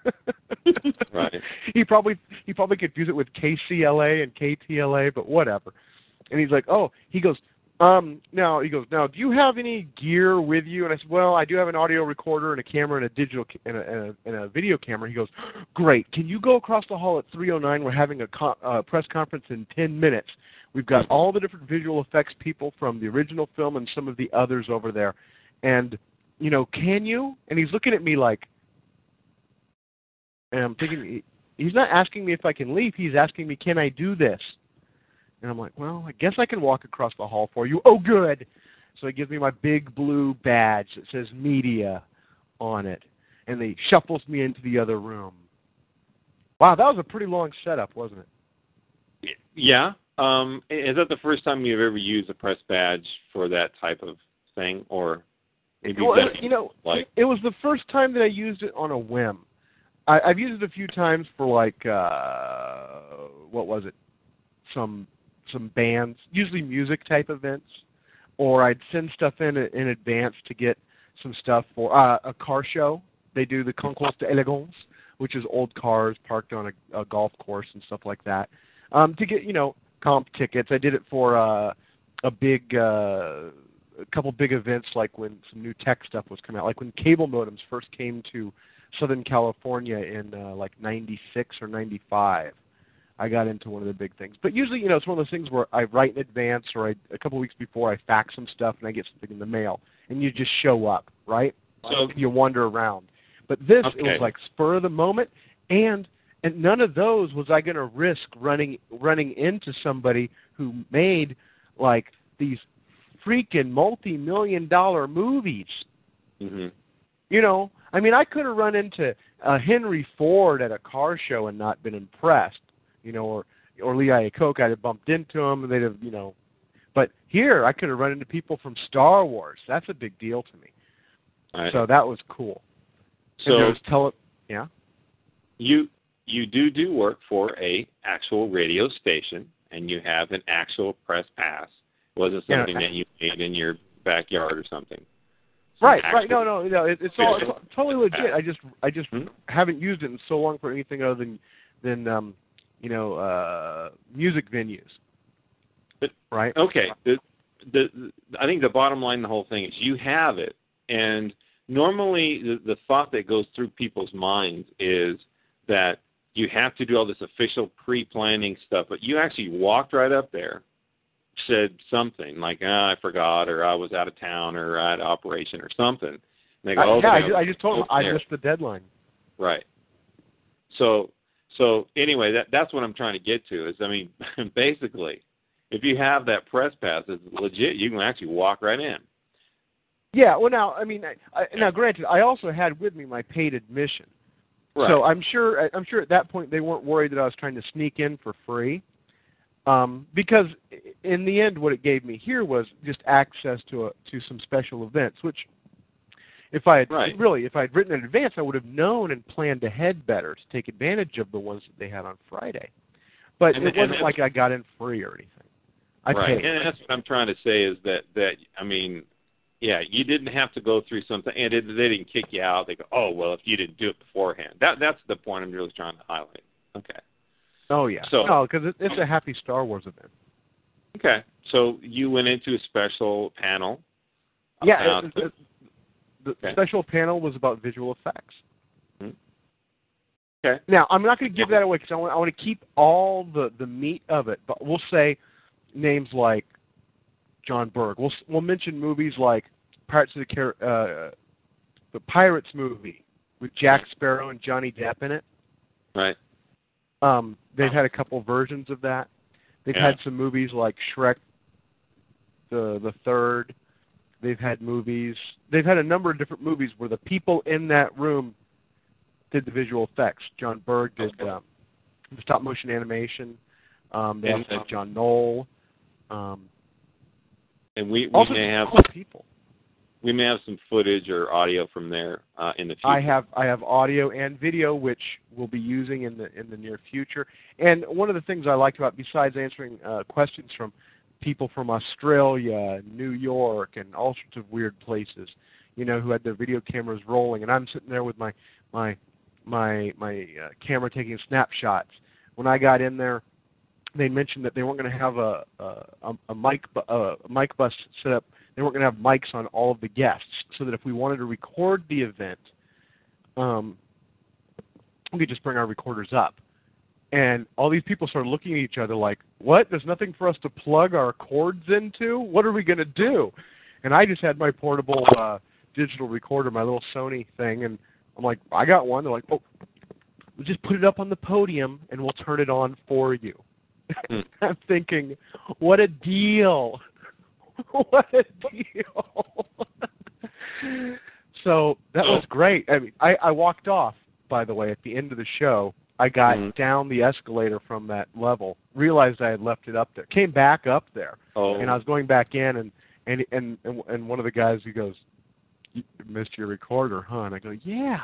Right. He probably he probably confused it with K C L A and K T L A, but whatever. And he's like, oh, he goes, um, now he goes, now do you have any gear with you? And I said, well, I do have an audio recorder and a camera and a digital ca- and, a, and, a, and a video camera. He goes, great. Can you go across the hall at three oh nine? We're having a co- uh, press conference in ten minutes. We've got all the different visual effects people from the original film and some of the others over there. And, you know, can you? And he's looking at me like, and I'm thinking, he's not asking me if I can leave. He's asking me, can I do this? And I'm like, well, I guess I can walk across the hall for you. Oh, good. So he gives me my big blue badge that says media on it. And he shuffles me into the other room. Wow, that was a pretty long setup, wasn't it? Yeah. Um, is that the first time you've ever used a press badge for that type of thing? Or maybe well, that, you know, like... it was the first time that I used it on a whim. I, I've used it a few times for, like, uh, what was it? Some... some bands, usually music type events, or I'd send stuff in in advance to get some stuff for uh, a car show. They do the Concours d'Elegance, which is old cars parked on a, a golf course and stuff like that, um, to get, you know, comp tickets. I did it for uh, a big, uh, a couple big events, like when some new tech stuff was coming out, like when cable modems first came to Southern California in uh, like ninety-six or ninety-five. I got into one of the big things. But usually, you know, it's one of those things where I write in advance or I, a couple of weeks before I fax some stuff and I get something in the mail. And you just show up, right? So, you wander around. But this, okay. it was like spur of the moment. And and none of those was I going to risk running running into somebody who made, like, these freaking multi-million dollar movies. Mm-hmm. You know, I mean, I could have run into uh, Henry Ford at a car show and not been impressed. You know, or or Lee Iacocca, I'd have bumped into him, and they'd have, you know. But here, I could have run into people from Star Wars. That's a big deal to me. Right. So that was cool. So and there was tele- yeah. You you do do work for a actual radio station, and you have an actual press pass. It wasn't something Yeah. that you made in your backyard or something. Right, actual, right. No, no, no. It, it's all it's totally legit. I just I just hmm? haven't used it in so long for anything other than than um, you know, uh, music venues. But, right. Okay. The, the, the I think the bottom line, the whole thing is you have it, and normally the, the thought that goes through people's minds is that you have to do all this official pre-planning stuff, but you actually walked right up there, said something like, ah, I forgot, or I was out of town, or I had operation, or something. And they go, I, oh, yeah, I okay, just, I just told them I there. missed the deadline. Right. So, so anyway, that that's what I'm trying to get to is, I mean, basically, if you have that press pass, it's legit. You can actually walk right in. Yeah, well, now, I mean, I, I, now, granted, I also had with me my paid admission. Right. So I'm sure I'm sure at that point they weren't worried that I was trying to sneak in for free. Um, because in the end, what it gave me here was just access to a, to some special events, which if I had right. really, if I had written in advance, I would have known and planned ahead better to take advantage of the ones that they had on Friday. But and, it wasn't like I got in free or anything. I right, paid. And that's what I'm trying to say is that, that I mean, yeah, you didn't have to go through something, and it, they didn't kick you out. They go, oh, well, if you didn't do it beforehand. That That's the point I'm really trying to highlight. Okay. Oh, yeah. So, no, because it, it's a happy Star Wars event. Okay. So you went into a special panel. Yeah, it, it, the okay. special panel was about visual effects. Mm-hmm. Okay. Now, I'm not going to give that away because I want, I want to keep all the, the meat of it, but we'll say names like John Berg. We'll we'll mention movies like Pirates of the Car- uh, the Pirates movie with Jack Sparrow and Johnny Depp in it. Right. Um, they've had a couple versions of that. They've yeah. had some movies like Shrek the the Third. They've had movies. They've had a number of different movies where the people in that room did the visual effects. John Berg did okay. um, the stop motion animation. Um, they and, also had John Knoll. Um, and we, we also may have cool people. We may have some footage or audio from there uh, in the future. I have I have audio and video, which we'll be using in the in the near future. And one of the things I liked about, besides answering uh, questions from people from Australia, New York, and all sorts of weird places, you know, who had their video cameras rolling, and I'm sitting there with my my my my uh, camera taking snapshots. When I got in there, they mentioned that they weren't going to have a a, a mic a mic bus set up. They weren't going to have mics on all of the guests, so that if we wanted to record the event, um, we could just bring our recorders up. And all these people started looking at each other like, what? There's nothing for us to plug our cords into? What are we going to do? And I just had my portable uh, digital recorder, my little Sony thing, and I'm like, I got one. They're like, oh, we'll just put it up on the podium, and we'll turn it on for you. Mm. I'm thinking, what a deal. What a deal. So that was great. I mean, I, I walked off, by the way, at the end of the show. I got mm. down the escalator from that level, realized I had left it up there, came back up there, oh. and I was going back in, and, and, and, and, and one of the guys, he goes, you missed your recorder, huh? And I go, yeah.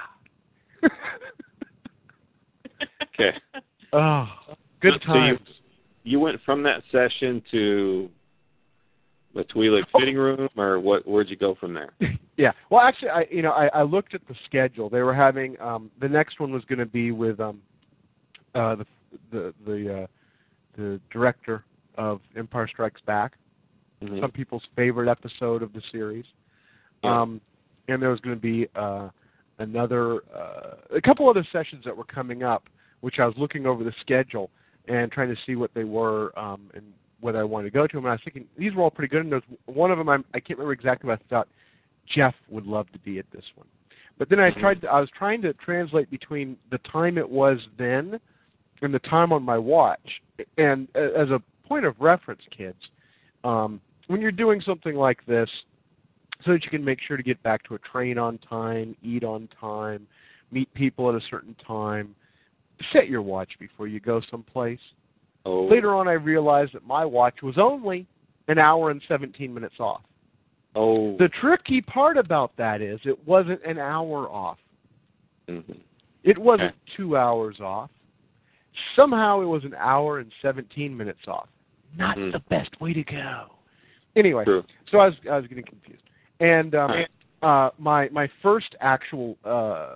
Okay. Oh, good so times. You, you went from that session to the Twi'lek fitting room, or what? Where'd you go from there? Yeah. Well, actually, I you know I, I looked at the schedule. They were having um, the next one was going to be with um, uh, the the the uh, the director of Empire Strikes Back, mm-hmm. some people's favorite episode of the series, yeah. um, and there was going to be uh, another uh, a couple other sessions that were coming up, which I was looking over the schedule and trying to see what they were um, and whether I wanted to go to them. And I was thinking these were all pretty good. And there's one of them I'm, I can't remember exactly, but I thought Jeff would love to be at this one. But then I mm-hmm. tried. To, I was trying to translate between the time it was then and the time on my watch. And as a point of reference, kids, um, when you're doing something like this, so that you can make sure to get back to a train on time, eat on time, meet people at a certain time, set your watch before you go someplace. Oh. Later on, I realized that my watch was only an hour and seventeen minutes off. Oh. The tricky part about that is it wasn't an hour off. Mm-hmm. It wasn't okay. two hours off. Somehow it was an hour and seventeen minutes off. Not mm. the best way to go. Anyway, True. so I was I was getting confused. And um, uh, my my first actual uh,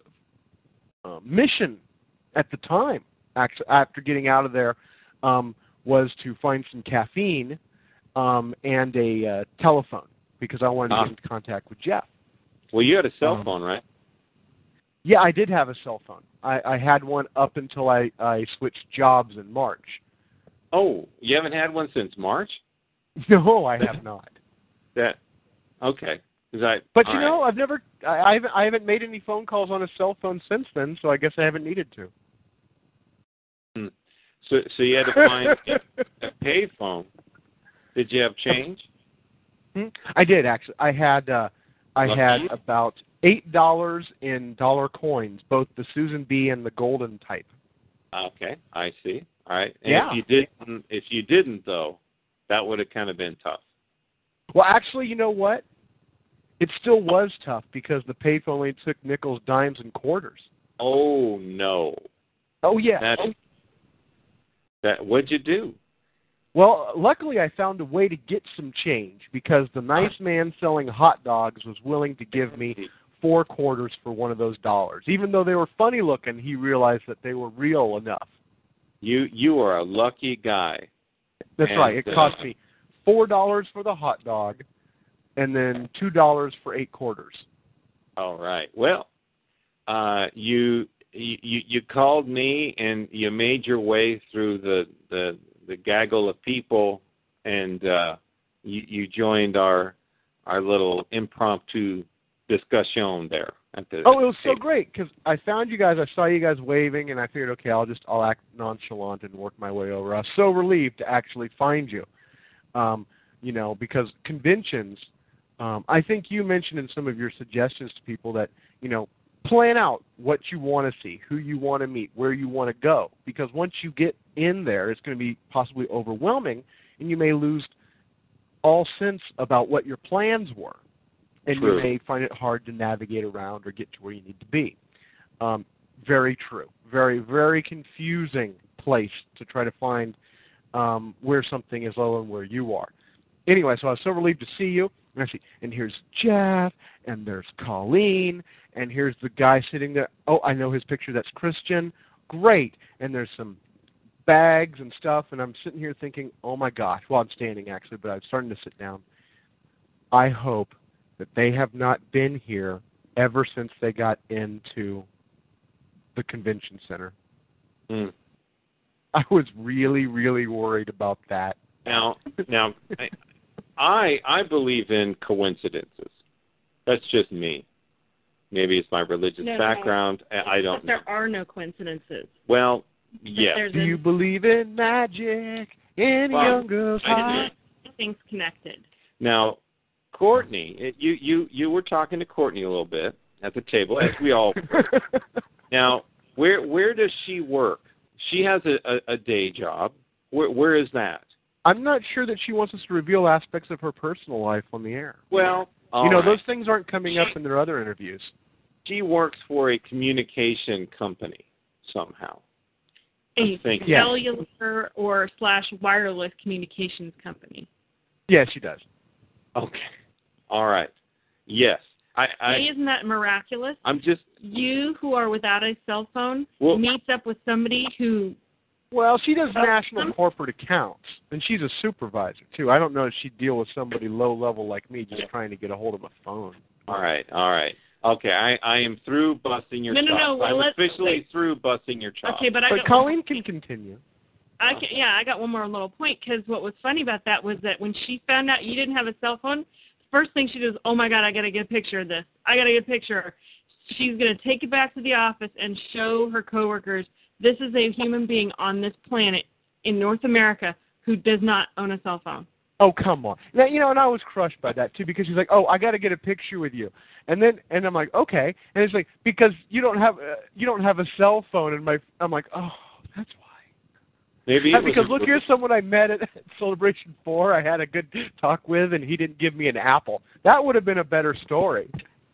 uh, mission at the time, actually, after getting out of there, um, was to find some caffeine um, and a uh, telephone because I wanted to ah. get into contact with Jeff. Well, you had a cell um, phone, right? Yeah, I did have a cell phone. I, I had one up until I, I switched jobs in March. Oh, you haven't had one since March? No, I have not. That okay. I, but you right. know, I've never, I, I haven't, I haven't made any phone calls on a cell phone since then, so I guess I haven't needed to. Hmm. So, so you had to find a, a pay phone. Did you have change? Hmm? I did actually. I had uh, I Lucky. had about eight dollars in dollar coins, both the Susan B and the golden type. Okay, I see. All right. And Yeah. if you didn't, if you didn't though, that would have kind of been tough. Well, actually, you know what? It still was tough because the payphone only took nickels, dimes, and quarters. Oh no. Oh yeah. That, that what'd you do? Well, luckily I found a way to get some change because the nice man selling hot dogs was willing to give me four quarters for one of those dollars. Even though they were funny looking, he realized that they were real enough. You you are a lucky guy. That's and, right. It uh, cost me four dollars for the hot dog, and then two dollars for eight quarters. All right. Well, uh, you you you called me and you made your way through the the, the gaggle of people, and uh, you, you joined our our little impromptu discussion there. At the Oh, it was so table. great because I found you guys. I saw you guys waving, and I figured, okay, I'll just I'll act nonchalant and work my way over. I was so relieved to actually find you. Um, you know, because conventions, um, I think you mentioned in some of your suggestions to people that, you know, plan out what you want to see, who you want to meet, where you want to go. Because once you get in there, it's going to be possibly overwhelming, and you may lose all sense about what your plans were. And True. you may find it hard to navigate around or get to where you need to be. Um, very true. Very, very confusing place to try to find um, where something is low and where you are. Anyway, so I was so relieved to see you. And I see, and here's Jeff, and there's Colleen, and here's the guy sitting there. Oh, I know his picture. That's Christian. Great. And there's some bags and stuff, and I'm sitting here thinking, oh, my gosh. Well, I'm standing, actually, but I'm starting to sit down. I hope that they have not been here ever since they got into the convention center. Mm. I was really, really worried about that. Now, now, I I believe in coincidences. That's just me. Maybe it's my religious No, background. no. I don't But know. there are no coincidences. Well, yes. There's Do you believe in magic in Well, a young girl's I heart? things connected. Now, Courtney, it, you, you, you were talking to Courtney a little bit at the table, as we all were. Now, where where does she work? She has a, a, a day job. Where where is that? I'm not sure that she wants us to reveal aspects of her personal life on the air. Well, all you know, right. those things aren't coming up in their other interviews. She works for a communication company somehow. A Thank you. Yeah. cellular or slash wireless communications company. Yes, she does. Okay. All right. Yes. I, I Hey, isn't that miraculous? I'm just You who are without a cell phone Well- meets up with somebody who Well, she does Uh, national um, corporate accounts, and she's a supervisor, too. I don't know if she'd deal with somebody low-level like me just trying to get a hold of a phone. all right, all right. Okay, I, I am through busting your No, no, chops. no, well, I'm let's- officially wait. through busting your chops. okay, but I But got Colleen can continue. I can, yeah, I got one more little point because what was funny about that was that when she found out you didn't have a cell phone, the first thing she does, oh my God, I got to get a picture of this. I got to get a picture. She's going to take it back to the office and show her coworkers this is a human being on this planet in North America who does not own a cell phone. Oh, come on. Now, you know, and I was crushed by that, too, because she's like, oh, I got to get a picture with you. And then, and I'm like, okay. And it's like, because you don't have, uh, you don't have a cell phone. And my, I'm like, oh, that's why. Maybe Uh, it was because a- look, here's someone I met at Celebration four. I had a good talk with, and he didn't give me an apple. That would have been a better story.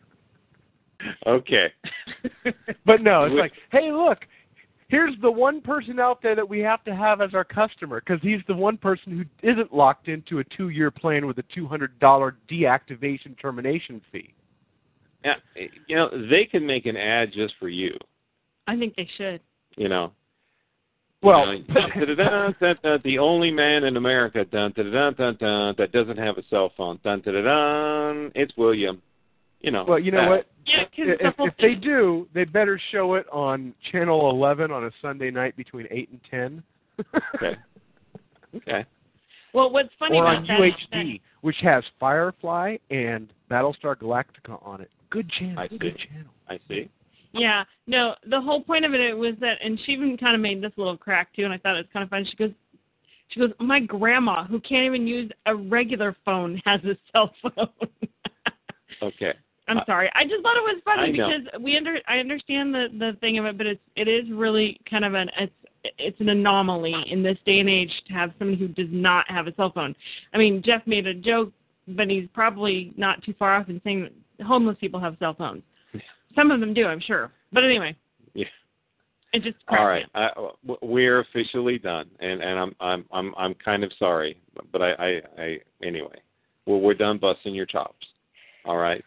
Okay. But no, it's Which- like, hey, look, here's the one person out there that we have to have as our customer because he's the one person who isn't locked into a two-year plan with a two hundred dollars deactivation termination fee. Yeah, you know, they can make an ad just for you, I think they should. you know. Well, You know, dun, dun, dun, dun, dun, the only man in America dun, dun, dun, dun, dun, that doesn't have a cell phone. Dun, dun, dun, dun, it's William. You know. well, you know that. what? Yeah, because If, if they do, they better show it on Channel eleven on a Sunday night between eight and ten. Okay. Okay. well, what's funny Or about on that U is H D, which has Firefly and Battlestar Galactica on it. Good channel. I see. Good channel. I see. Yeah, no, the whole point of it was that, and she even kind of made this little crack too, and I thought it was kind of fun. She goes, she goes, my grandma, who can't even use a regular phone, has a cell phone. Okay. I'm uh, sorry. I just thought it was funny I know. because we under I understand the the thing of it, but it's it is really kind of an it's it's an anomaly in this day and age to have somebody who does not have a cell phone. I mean, Jeff made a joke, but he's probably not too far off in saying that homeless people have cell phones. Some of them do, I'm sure. But anyway. Yeah. It just all right. I, we're officially done, and, and I'm I'm I'm I'm kind of sorry, but I I, I anyway. Well, we're done busting your chops. All right.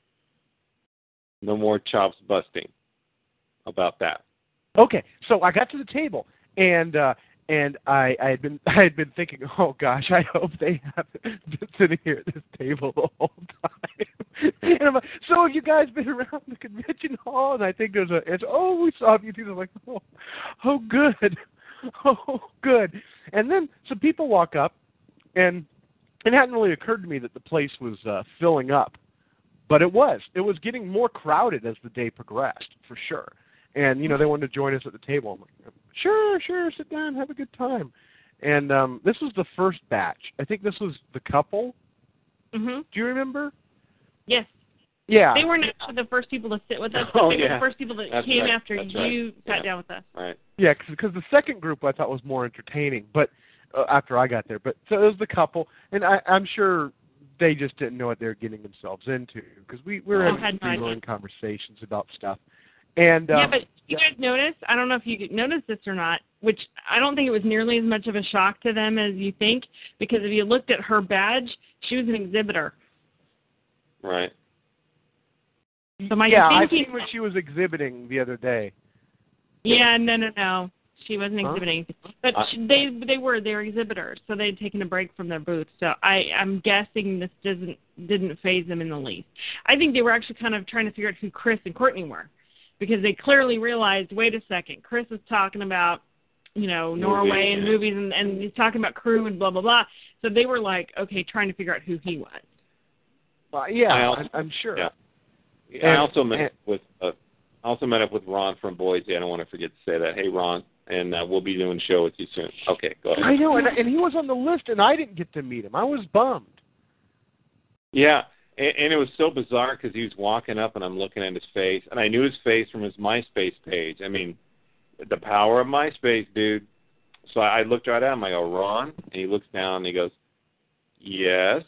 No more chops busting about that. Okay, so I got to the table, and uh, and I, I had been I had been thinking, oh gosh, I hope they haven't been sitting here at this table the whole time. And I'm like, so have you guys been around the convention hall? And I think there's a answer. Oh, we saw you. I'm like, oh, oh, good, oh, good. And then some people walk up, and it hadn't really occurred to me that the place was uh, filling up, but it was. It was getting more crowded as the day progressed, for sure. And, you know, they wanted to join us at the table. I'm like, sure, sure, sit down, have a good time. And um, this was the first batch. I think this was the couple. Mm-hmm. Do you remember? Yes. Yeah. They weren't actually the first people to sit with us, but Oh, they yeah. were the first people that That's came right. after That's you right. sat Yeah. down with us. Right. Yeah, because the second group I thought was more entertaining, but uh, after I got there. But so it was the couple, and I, I'm sure they just didn't know what they were getting themselves into because we, we were Oh, having had no idea. free-flowing conversations about stuff. And um, yeah, but you guys notice, I don't know if you noticed this or not, which I don't think it was nearly as much of a shock to them as you think, because if you looked at her badge, she was an exhibitor. Right. So my yeah, I thinking, seen what she was exhibiting the other day. yeah, no, no, no. She wasn't Huh? exhibiting. But I, she, they they were they were exhibitors, so they had taken a break from their booth. So I I'm guessing this doesn't didn't faze them in the least. I think they were actually kind of trying to figure out who Chris and Courtney were, because they clearly realized, wait a second, Chris is talking about, you know, Norway and yeah. movies, and, and he's talking about crew and blah blah blah. So they were like, okay, trying to figure out who he was. Uh, yeah, I also, I'm, I'm sure. Yeah. And, I also met and, up with uh, I also met up with Ron from Boise. I don't want to forget to say that. Hey, Ron, and uh, we'll be doing a show with you soon. Okay, go ahead. I know, and, and he was on the list, and I didn't get to meet him. I was bummed. Yeah, and, and it was so bizarre because he was walking up, and I'm looking at his face, and I knew his face from his MySpace page. I mean, the power of MySpace, dude. So I looked right at him. I go, Ron, and he looks down, and he goes, yes.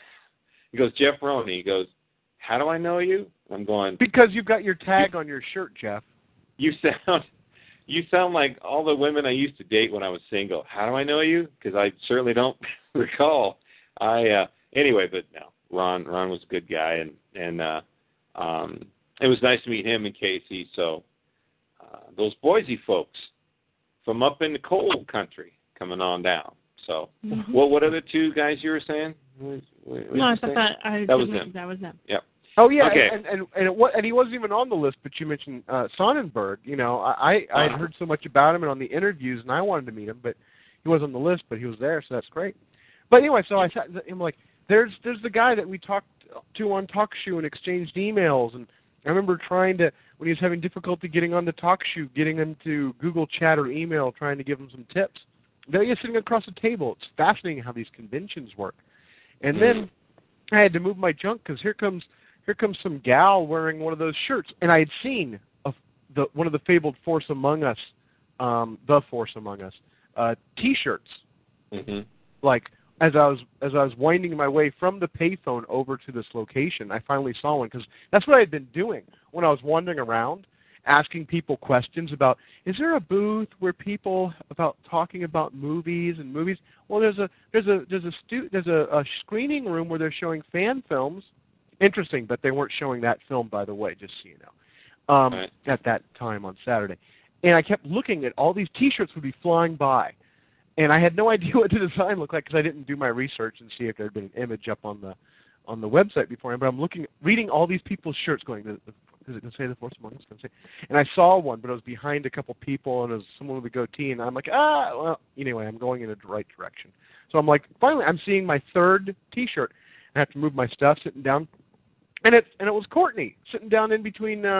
He goes, Jeff Roney. He goes, how do I know you? I'm going, Because you've got your tag on your shirt, Jeff. You sound, you sound like all the women I used to date when I was single. How do I know you? Because I certainly don't recall. I uh, anyway, but no, Ron, Ron was a good guy, and and uh, um, it was nice to meet him and Casey. So uh, those Boise folks from up in the cold country coming on down. So, Mm-hmm. well, what are the two guys you were saying? What, what, what No, I you thought say? that I That was didn't- them. That was them. Yep. Oh yeah, Okay. and and and, it was, and he wasn't even on the list. But you mentioned uh, Sonnenberg. You know, I I had Uh-huh. heard so much about him and on the interviews, and I wanted to meet him, but he wasn't on the list. But he was there, so that's great. But anyway, so I sat. I'm like, there's there's the guy that we talked to on TalkShoe and exchanged emails, and I remember trying to when he was having difficulty getting on the TalkShoe, getting him to Google Chat or email, trying to give him some tips. There he is sitting across the table. It's fascinating how these conventions work. And then I had to move my junk because here comes. Here comes some gal wearing one of those shirts, and I had seen a, the one of the fabled Force Among Us, um, the Force Among Us, uh, T-shirts. Mm-hmm. Like as I was as I was winding my way from the payphone over to this location, I finally saw one because that's what I had been doing when I was wandering around, asking people questions about, is there a booth where people about talking about movies and movies? Well, there's a there's a there's a stu- there's a, a screening room where they're showing fan films. Interesting, but they weren't showing that film, by the way, just so you know, um, Right. at that time on Saturday. And I kept looking at all these T-shirts would be flying by, and I had no idea what the design looked like because I didn't do my research and see if there had been an image up on the on the website beforehand. But I'm looking, reading all these people's shirts, going, does it going to say the Force Among Us? Going to say? And I saw one, but it was behind a couple people, and it was someone with a goatee, and I'm like, ah, well, anyway, I'm going in the right direction. So I'm like, finally, I'm seeing my third T-shirt. I have to move my stuff, sitting down. And it and it was Courtney sitting down in between uh,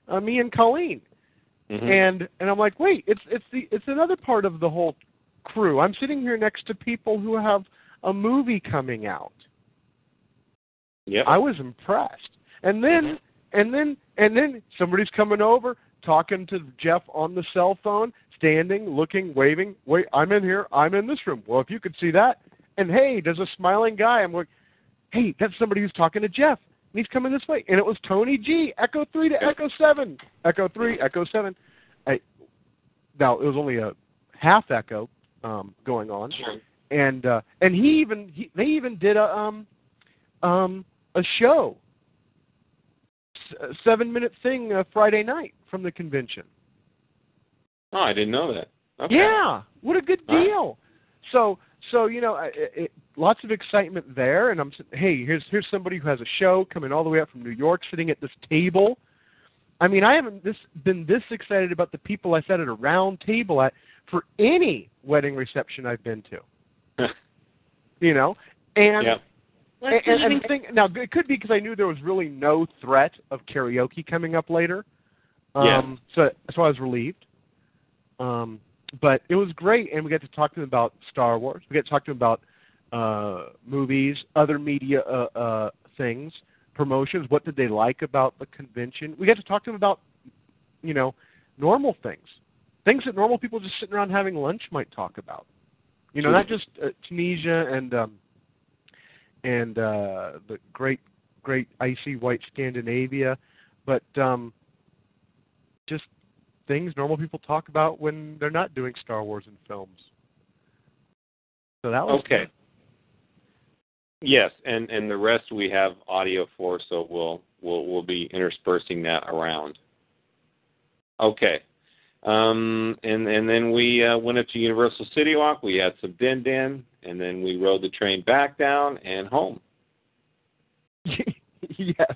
uh, me and Colleen. Mm-hmm. And and I'm like, wait, it's it's the it's another part of the whole crew. I'm sitting here next to people who have a movie coming out. Yep. I was impressed. And then mm-hmm. and then and then somebody's coming over, talking to Jeff on the cell phone, standing, looking, waving. Wait, I'm in here. I'm in this room. Well, if you could see that. And hey, there's a smiling guy. I'm like, hey, that's somebody who's talking to Jeff. And he's coming this way. And it was Tony G, Echo three to Echo seven. Echo three, Echo seven. I, now, it was only a half echo um, going on. Sure. And uh, and he even, he, they even did a um, um, a show, a seven-minute thing uh, Friday night from the convention. Oh, I didn't know that. Okay. Yeah, what a good deal. Right. So, so you know, it, it, lots of excitement there, and I'm hey, here's here's somebody who has a show coming all the way up from New York, sitting at this table. I mean, I haven't this been this excited about the people I sat at a round table at for any wedding reception I've been to. You know, and yeah. and, and, and think, now it could be because I knew there was really no threat of karaoke coming up later. Um, yeah. So so I was relieved. Um, but it was great, and we got to talk to them about Star Wars. We got to talk to them about uh, movies, other media uh, uh, things, promotions. What did they like about the convention? We got to talk to them about, you know, normal things, things that normal people just sitting around having lunch might talk about. You know, not just uh, Tunisia and um, and uh, the great, great icy white Scandinavia, but um, just things normal people talk about when they're not doing Star Wars in films. So that was okay. Fun. Yes, and, and the rest we have audio for, so we'll we'll we'll be interspersing that around. Okay, um, and and then we uh, went up to Universal City Walk. We had some din din, and then we rode the train back down and home. Yes.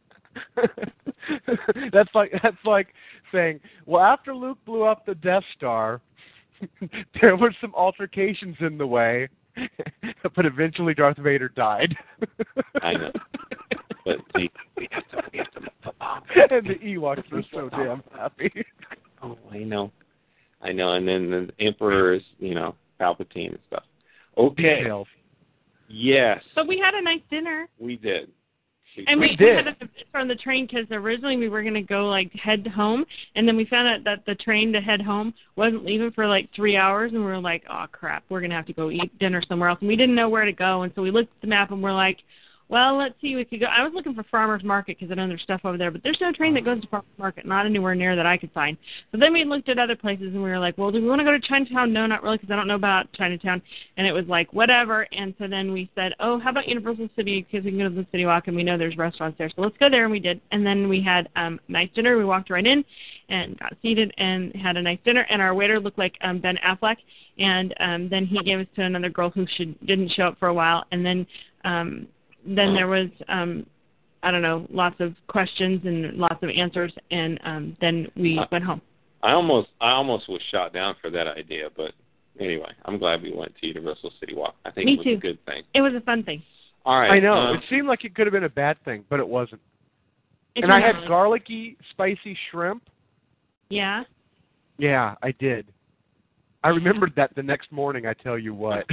that's like that's like saying, well, after Luke blew up the Death Star, there were some altercations in the way, but eventually Darth Vader died. I know. But see, we have to, we have to and the Ewoks were so damn happy. Oh, I know. I know. And then the Emperor is, you know, Palpatine and stuff. Okay. Details. Yes. But we had a nice dinner. We did. And we, we, did. we had a from the train because originally we were going to go like head home, and then we found out that the train to head home wasn't leaving for like three hours, and we were like, oh crap, we're going to have to go eat dinner somewhere else. And we didn't know where to go, and so we looked at the map and we're like, well, let's see, we could go. I was looking for Farmers Market because I know there's stuff over there, but there's no train that goes to Farmers Market, not anywhere near that I could find. So then we looked at other places, and we were like, well, do we want to go to Chinatown? No, not really, because I don't know about Chinatown. And it was like, whatever. And so then we said, oh, how about Universal City, because we can go to the City Walk, and we know there's restaurants there. So let's go there, and we did. And then we had um, a nice dinner. We walked right in and got seated and had a nice dinner, and our waiter looked like um, Ben Affleck. And um, then he gave us to another girl who should, didn't show up for a while. And then... Um, Then there was, um, I don't know, lots of questions and lots of answers, and um, then we I, went home. I almost, I almost was shot down for that idea, but anyway, I'm glad we went to Universal City Walk. I think Me it was too. a good thing. It was a fun thing. All right. I know. Um, it seemed like it could have been a bad thing, but it wasn't. It and I had really. garlicky, spicy shrimp. Yeah. Yeah, I did. I remembered that the next morning, I tell you what.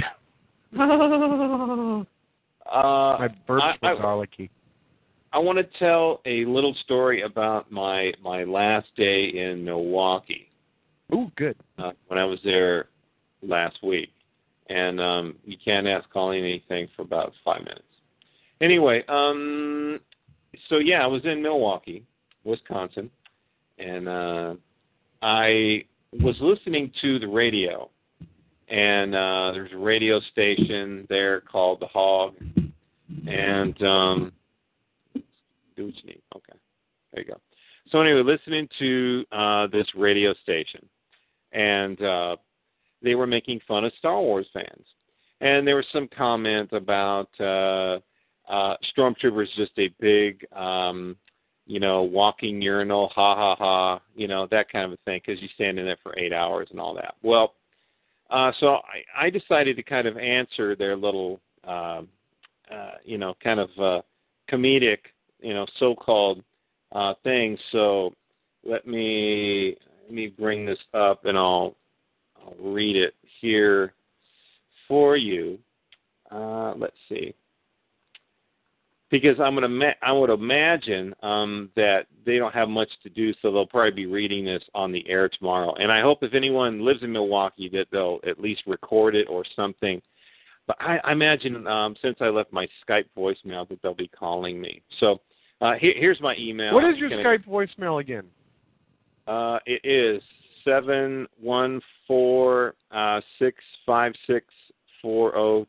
Oh. Uh, My burps I, were garlicky. I want to tell a little story about my, my last day in Milwaukee. Ooh, good. Uh, when I was there last week. And um, you can't ask Colleen anything for about five minutes. Anyway, um, so yeah, I was in Milwaukee, Wisconsin, and uh, I was listening to the radio. And uh, there's a radio station there called The Hog. And um, do what you need. Okay. There you go. So anyway, listening to uh, this radio station. And uh, they were making fun of Star Wars fans. And there was some comment about uh, uh, Stormtroopers just a big, um, you know, walking urinal, ha, ha, ha, you know, that kind of a thing, because you stand in there for eight hours and all that. Well, Uh, so I, I decided to kind of answer their little, uh, uh, you know, kind of uh, comedic, you know, so-called uh, things. So let me let me bring this up, and I'll I'll read it here for you. Uh, let's see. Because I'm gonna, ma- I would imagine um, that they don't have much to do, so they'll probably be reading this on the air tomorrow. And I hope if anyone lives in Milwaukee that they'll at least record it or something. But I, I imagine um, since I left my Skype voicemail that they'll be calling me. So uh, here, here's my email. What is your Can Skype I... voicemail again? Uh, it is seven one four uh, six five six four zero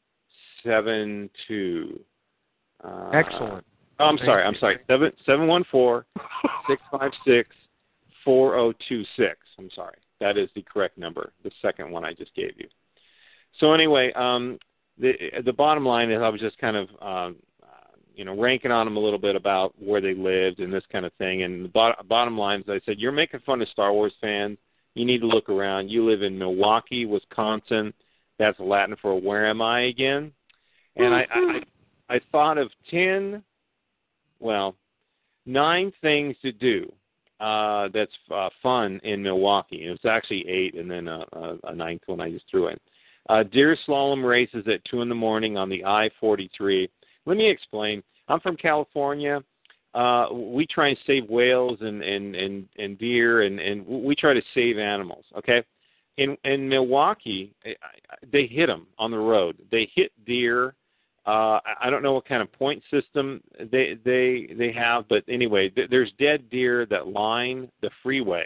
seven two. Uh, Excellent. Oh, I'm Thank sorry. you. I'm sorry. Seven seven one four six five six four zero two six. I'm sorry. That is the correct number. The second one I just gave you. So anyway, um, the the bottom line is I was just kind of um, uh, you know ranking on them a little bit about where they lived and this kind of thing. And the bot- bottom line is I said, you're making fun of Star Wars fans. You need to look around. You live in Milwaukee, Wisconsin. That's Latin for where am I again? And I, I I thought of ten, well, nine things to do uh, that's uh, fun in Milwaukee. It was actually eight and then a, a, a ninth one I just threw in. Uh, deer slalom races at two in the morning on the I forty-three. Let me explain. I'm from California. Uh, we try and save whales and, and, and, and deer, and, and we try to save animals, okay? In, in Milwaukee, they hit them on the road. They hit deer. Uh, I don't know what kind of point system they they they have, but anyway, th- there's dead deer that line the freeway,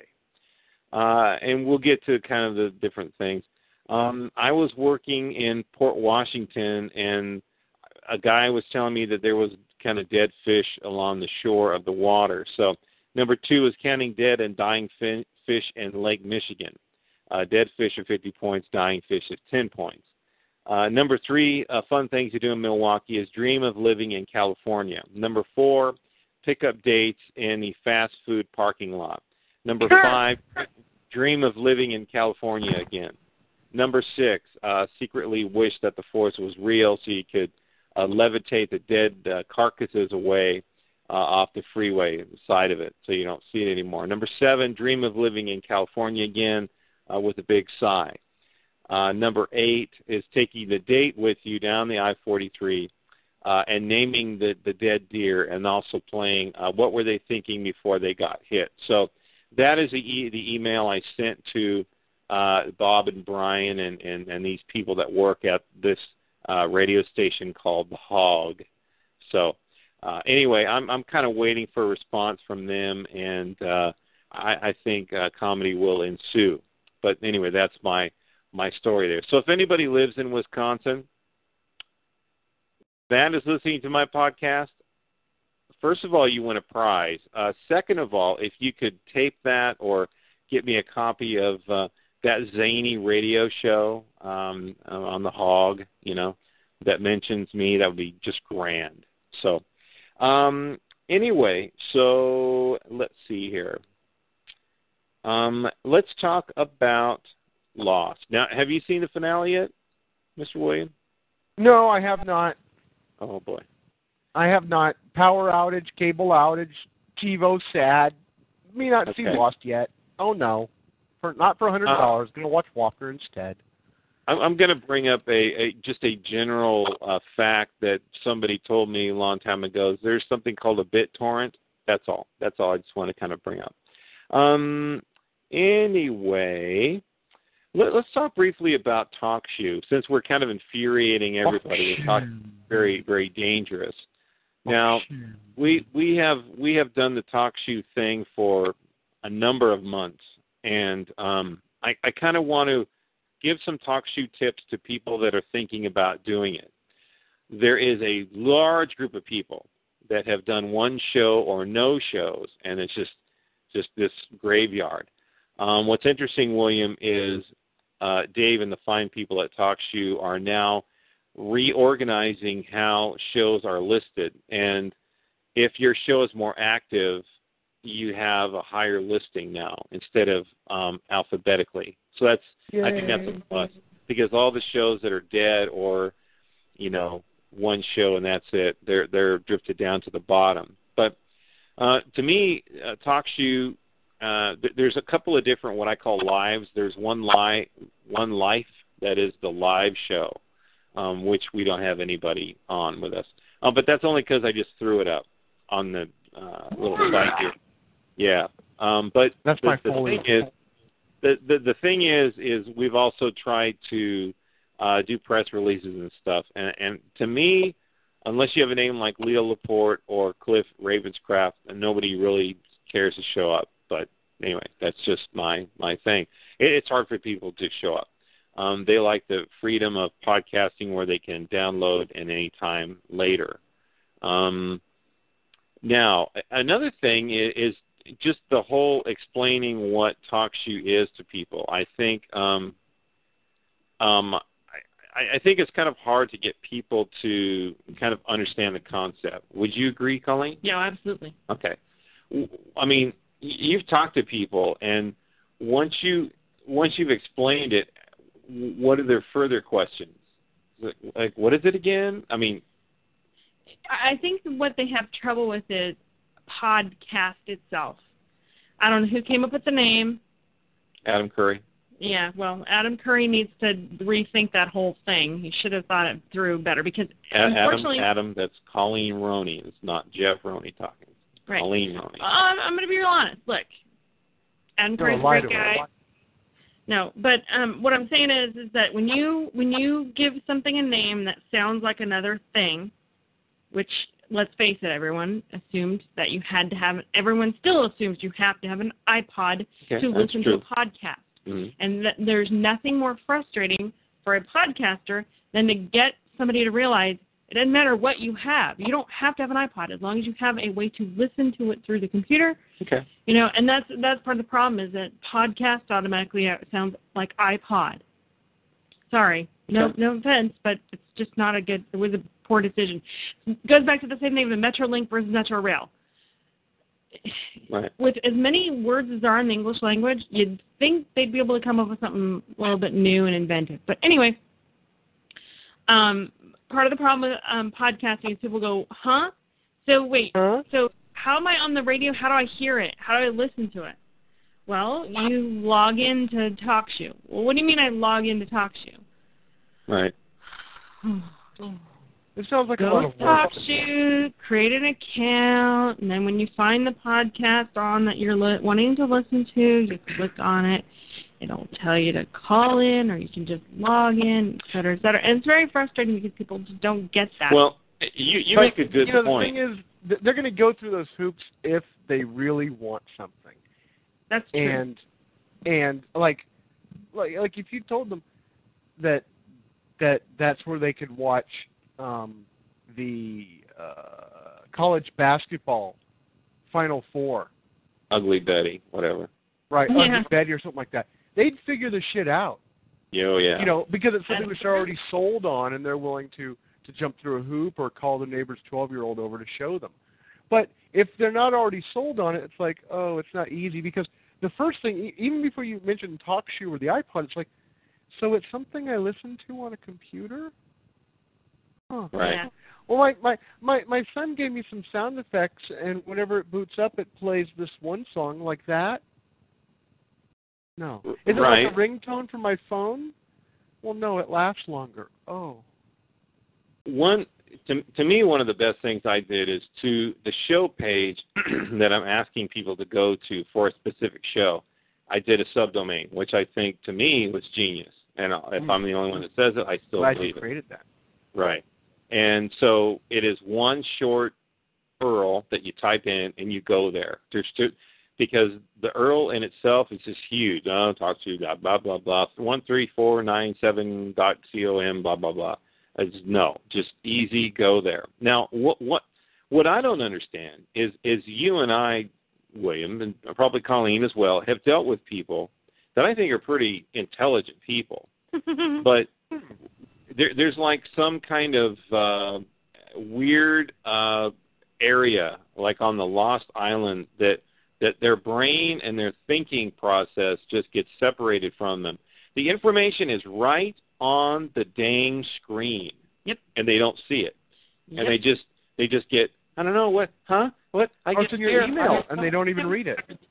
uh, and we'll get to kind of the different things. Um, I was working in Port Washington, and a guy was telling me that there was kind of dead fish along the shore of the water. So number two is counting dead and dying fin- fish in Lake Michigan. Uh, dead fish at fifty points, dying fish at ten points. Uh, number three, uh, fun things to do in Milwaukee is dream of living in California. Number four, pick up dates in the fast food parking lot. Number five, dream of living in California again. Number six, uh, secretly wish that the Force was real so you could uh, levitate the dead uh, carcasses away uh, off the freeway, the side of it, so you don't see it anymore. Number seven, dream of living in California again uh, with a big sigh. Uh, number eight is taking the date with you down the I forty-three uh, and naming the, the dead deer, and also playing uh, what were they thinking before they got hit. So that is the, e- the email I sent to uh, Bob and Brian and, and, and these people that work at this uh, radio station called The Hog. So uh, anyway, I'm, I'm kind of waiting for a response from them, and uh, I, I think uh, comedy will ensue. But anyway, that's my... my story there. So if anybody lives in Wisconsin that is listening to my podcast, first of all, you win a prize. Uh, second of all, if you could tape that or get me a copy of uh, that zany radio show um, on the Hog, you know, that mentions me, that would be just grand. So um, anyway, so let's see here. Um, let's talk about Lost. Now, have you seen the finale yet, Mister William? No, I have not. Oh, boy. I have not. Power outage, cable outage, TiVo sad. Me not Okay. see Lost yet. Oh, no. For, not for one hundred dollars. Uh, Going to watch Walker instead. I'm, I'm going to bring up a, a just a general uh, fact that somebody told me a long time ago. There's something called a BitTorrent. That's all. That's all I just want to kind of bring up. Um, anyway... Let's talk briefly about TalkShoe, since we're kind of infuriating everybody. We're talking very, very dangerous. Now, we we have we have done the TalkShoe thing for a number of months, and um, I, I kind of want to give some TalkShoe tips to people that are thinking about doing it. There is a large group of people that have done one show or no shows, and it's just just this graveyard. Um, what's interesting, William, is Uh, Dave and the fine people at TalkShoe are now reorganizing how shows are listed. And if your show is more active, you have a higher listing now instead of um, alphabetically. So that's Yay. I think that's a plus, because all the shows that are dead or, you know, one show and that's it, they're they're drifted down to the bottom. But uh, to me, uh, TalkShoe uh, th- there's a couple of different what I call lives. There's one li- one life that is the live show, um, which we don't have anybody on with us. Uh, but that's only because I just threw it up on the uh, little site here. Yeah. Um, but that's the, my the Foley. thing is, the, the the thing is, is we've also tried to uh, do press releases and stuff, and, and to me, unless you have a name like Leo Laporte or Cliff Ravenscraft, and nobody really cares to show up. But anyway, that's just my my thing. It, it's hard for people to show up. Um, they like the freedom of podcasting where they can download at any time later. Um, now, another thing is, is just the whole explaining what TalkShoe is to people. I think um, um, I, I think it's kind of hard to get people to kind of understand the concept. Would you agree, Colleen? Yeah, absolutely. Okay. I mean, you've talked to people, and once you once you've explained it, what are their further questions? Like, what is it again? I mean, I think what they have trouble with is podcast itself. I don't know who came up with the name. Adam Curry. Yeah, well, Adam Curry needs to rethink that whole thing. He should have thought it through better because, Adam, unfortunately... Adam, that's Colleen Roney. It's not Jeff Roney talking. Right. Colleen Roney. Um, I'm going to be real honest. Look, Adam Curry's no, a great guy. No, but um, what I'm saying is, is that when you when you give something a name that sounds like another thing, which, let's face it, everyone assumed that you had to have, everyone still assumes you have to have an iPod okay, to listen true. to a podcast. Mm-hmm. And th- there's nothing more frustrating for a podcaster than to get somebody to realize it doesn't matter what you have. You don't have to have an iPod as long as you have a way to listen to it through the computer. Okay. You know, and that's that's part of the problem is that podcast automatically sounds like iPod. Sorry, no okay. no offense, but it's just not a good. It was a poor decision. It goes back to the same thing with Metrolink versus Metrorail. Right. With as many words as there are in the English language, you'd think they'd be able to come up with something a little bit new and inventive. But anyway, um, part of the problem with um, podcasting is people go, huh? So wait, Huh? so how am I on the radio? How do I hear it? How do I listen to it? Well, you log into TalkShoe. Well, what do you mean I log into TalkShoe? Right. It sounds like a Go lot to of work. TalkShoe, create an account, and then when you find the podcast on that you're li- wanting to listen to, you click on it. It'll tell you to call in, or you can just log in, et cetera, et cetera. And it's very frustrating because people just don't get that. Well, you you But, make a good you know, point. The thing is, th- they're going to go through those hoops if they really want something. That's true. And and like like like if you told them that that that's where they could watch um, the uh, college basketball Final Four, Ugly Betty, whatever. right? Yeah. Ugly Betty or something like that. They'd figure the shit out, Yeah, oh, yeah. you know, because it's something That's that's already sold on, and they're willing to to jump through a hoop or call the neighbor's twelve-year-old over to show them. But if they're not already sold on it, it's like, oh, it's not easy because the first thing, e- even before you mentioned TalkShoe or the iPod, it's like, so it's something I listen to on a computer? Huh. Right. Yeah. Well, my, my, my, my son gave me some sound effects, and whenever it boots up, it plays this one song like that. No. Is it Right. like a ringtone from my phone? Well, no, it lasts longer. Oh. One to to me, one of the best things I did is to the show page that I'm asking people to go to for a specific show. I did a subdomain, which I think to me was genius. And if Mm. I'm the only one that says it, I still Glad you believe it. created that. Right. And so it is one short U R L that you type in and you go there. There's two, because the U R L in itself is just huge. Oh, talk to you, blah, blah, blah, blah. one three four nine seven dot com, blah, blah, blah. It's, no, just easy, go there. Now, what what what I don't understand is is you and I, William, and probably Colleen as well, have dealt with people that I think are pretty intelligent people. But there, there's like some kind of uh, weird uh, area, like on the Lost Island, that that their brain and their thinking process just gets separated from them. The information is right on the dang screen. Yep. And they don't see it. Yep. And they just they just get, I don't know, what, huh? What? I Or get it's in your here. email, and they don't even read it.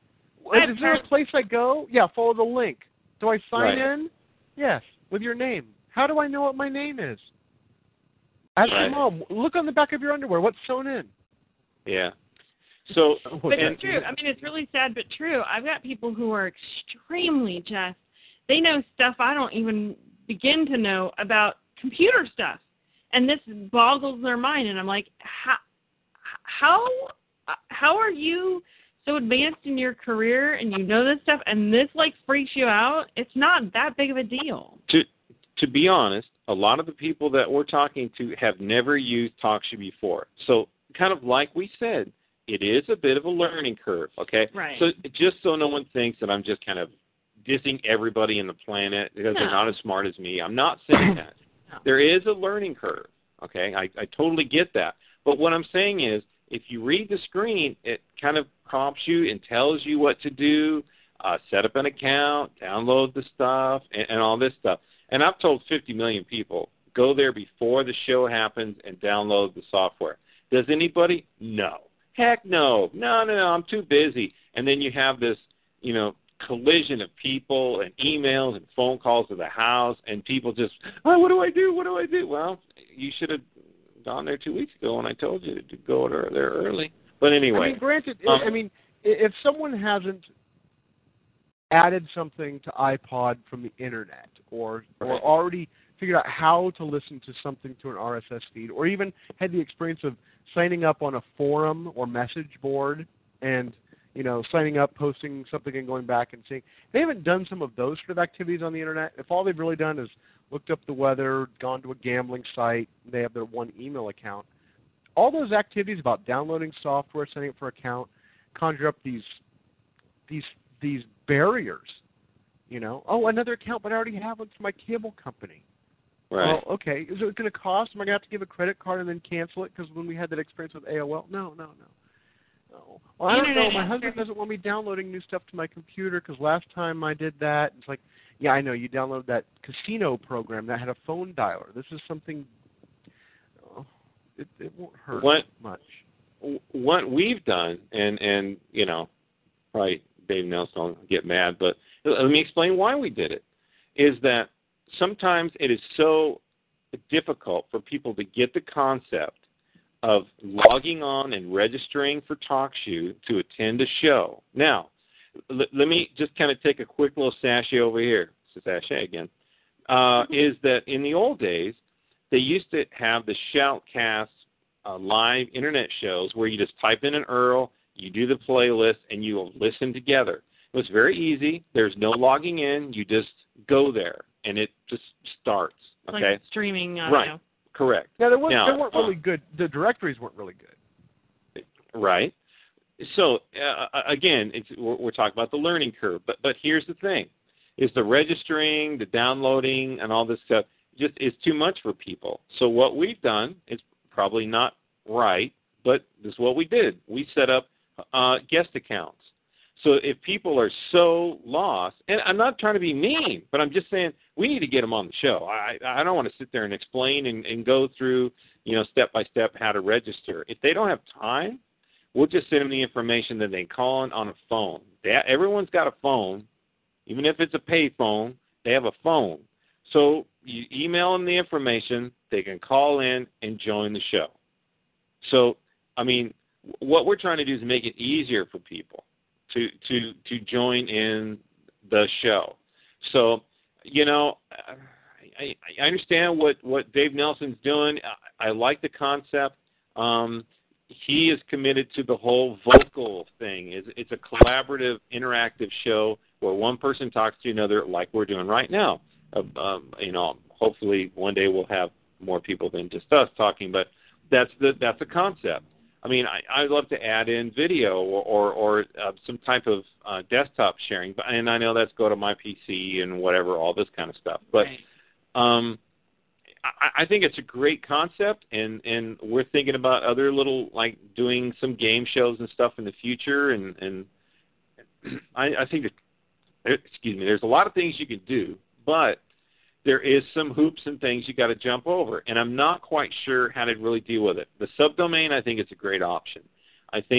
Is there a place I go? Yeah, follow the link. Do I sign Right. in? Yes, with your name. How do I know what my name is? Ask Right. your mom. Look on the back of your underwear. What's sewn in? Yeah. So, But and, it's true. I mean, it's really sad, but true. I've got people who are extremely just. They know stuff I don't even begin to know about computer stuff, and this boggles their mind. And I'm like, how, how, how are you so advanced in your career and you know this stuff, and this like freaks you out? It's not that big of a deal. to to be honest, a lot of the people that we're talking to have never used TalkShoe before. So, kind of like we said, it is a bit of a learning curve, okay? Right. So just so no one thinks that I'm just kind of dissing everybody in the planet because No. they're not as smart as me. I'm not saying that. No. There is a learning curve, okay? I, I totally get that. But what I'm saying is if you read the screen, it kind of prompts you and tells you what to do, uh, set up an account, download the stuff, and, and all this stuff. And I've told fifty million people, go there before the show happens and download the software. Does anybody? No. Heck no. No, no, no, I'm too busy. And then you have this, you know, collision of people and emails and phone calls to the house, and people just, oh, what do I do? What do I do? Well, you should have gone there two weeks ago when I told you to go there early. But anyway. I mean, granted, um, I mean, if someone hasn't added something to iPod from the internet or or Right. already figured out how to listen to something to an R S S feed, or even had the experience of signing up on a forum or message board and, you know, signing up, posting something and going back and seeing. They haven't done some of those sort of activities on the internet. If all they've really done is looked up the weather, gone to a gambling site, they have their one email account, all those activities about downloading software, setting up for an account, conjure up these these these barriers. You know, oh, another account, but I already have one for my cable company. Right. Well, okay. Is it going to cost? Am I going to have to give a credit card and then cancel it? Because when we had that experience with A O L, no, no, no. no. Well, I don't Internet know. My answer. husband doesn't want me downloading new stuff to my computer because last time I did that, it's like, yeah, I know, you downloaded that casino program that had a phone dialer. This is something, oh, it, it won't hurt What- much. What we've done, and, and you know, probably Dave Nelson will get mad, but let me explain why we did it, is that sometimes it is so difficult for people to get the concept of logging on and registering for TalkShoe to attend a show. Now, l- let me just kind of take a quick little sashay over here. It's a sashay again. Uh, is that in the old days, they used to have the Shoutcast uh, live internet shows where you just type in an U R L, you do the playlist, and you will listen together. It was very easy. There's no logging in. You just go there, and it just starts. Okay? Like streaming audio. Right. Correct. Now, they weren't, Now, they weren't really uh, good. The directories weren't really good. Right. So, uh, again, it's, we're, we're talking about the learning curve. But but here's the thing, is the registering, the downloading, and all this stuff just is too much for people. So what we've done is probably not right, but this is what we did. We set up uh, guest accounts. So if people are so lost, and I'm not trying to be mean, but I'm just saying we need to get them on the show. I, I don't want to sit there and explain and, and go through, you know, step by step how to register. If they don't have time, we'll just send them the information that they can call in on a phone. They, everyone's got a phone. Even if it's a pay phone, they have a phone. So you email them the information, they can call in and join the show. So, I mean, what we're trying to do is make it easier for people to to to join in the show. So, you know, I, I understand what, what Dave Nelson's doing. I, I like the concept. Um, he is committed to the whole vocal thing. It's, it's a collaborative, interactive show where one person talks to another like we're doing right now. Uh, um, you know, hopefully one day we'll have more people than just us talking, but that's the that's a concept. I mean, I, I'd love to add in video or or, or uh, some type of uh, desktop sharing, but and I know that's go to my P C and whatever, all this kind of stuff. But Right. um, I, I think it's a great concept, and, and we're thinking about other little, like doing some game shows and stuff in the future, and, and I, I think, that, excuse me, there's a lot of things you can do, but there is some hoops and things you got to jump over, and I'm not quite sure how to really deal with it. The subdomain, I think it's a great option. I think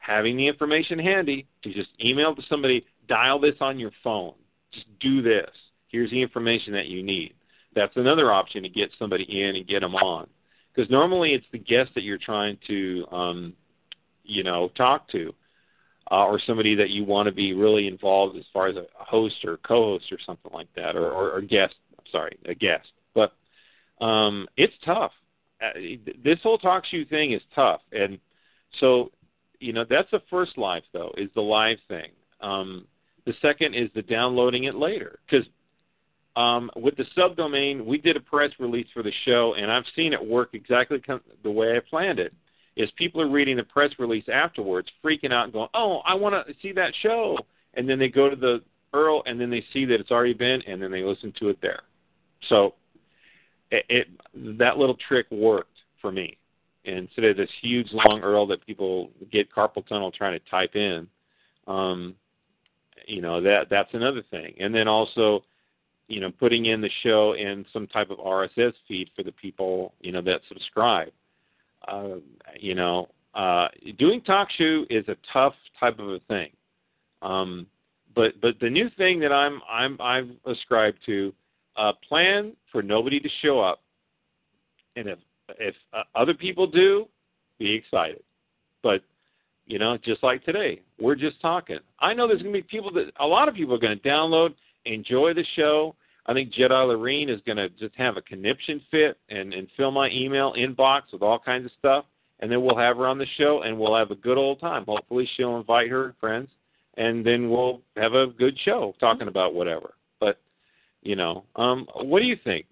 having the information handy to just email to somebody, dial this on your phone. Just do this. Here's the information that you need. That's another option to get somebody in and get them on. Because normally it's the guest that you're trying to, um, you know, talk to, uh, or somebody that you want to be really involved as far as a host or co-host or something like that, or, or, or guest. I'm sorry, a guest. But um, it's tough. Uh, this whole TalkShoe thing is tough. And so, you know, that's the first live, though, is the live thing. Um, the second is the downloading it later. Because um, with the subdomain, we did a press release for the show, and I've seen it work exactly the way I planned it, is people are reading the press release afterwards, freaking out and going, oh, I want to see that show. And then they go to the U R L, and then they see that it's already been, and then they listen to it there. So it, it that little trick worked for me. And instead of this huge, long U R L that people get carpal tunnel trying to type in, um, you know, that that's another thing. And then also, you know, putting in the show in some type of R S S feed for the people, you know, that subscribe. Uh, you know, uh, doing TalkShoe is a tough type of a thing. Um, but but the new thing that I'm I'm I've ascribed to, uh, plan for nobody to show up, and if if uh, other people do, be excited. But you know, just like today, we're just talking. I know there's going to be people that a lot of people are going to download, enjoy the show. I think Jedi Lorene is going to just have a conniption fit and, and fill my email inbox with all kinds of stuff, and then we'll have her on the show, and we'll have a good old time. Hopefully she'll invite her friends, and then we'll have a good show talking about whatever. But, you know, um, what do you think?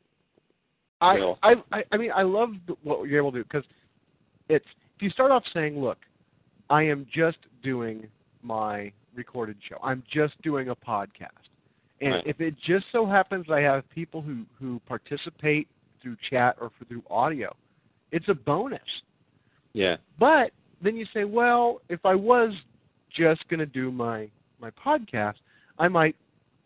I, I, I mean, I love what you're able to do, because it's, if you start off saying, look, I am just doing my recorded show. I'm just doing a podcast. And right. if it just so happens I have people who, who participate through chat or through audio, it's a bonus. Yeah. But then you say, well, if I was just going to do my, my podcast, I might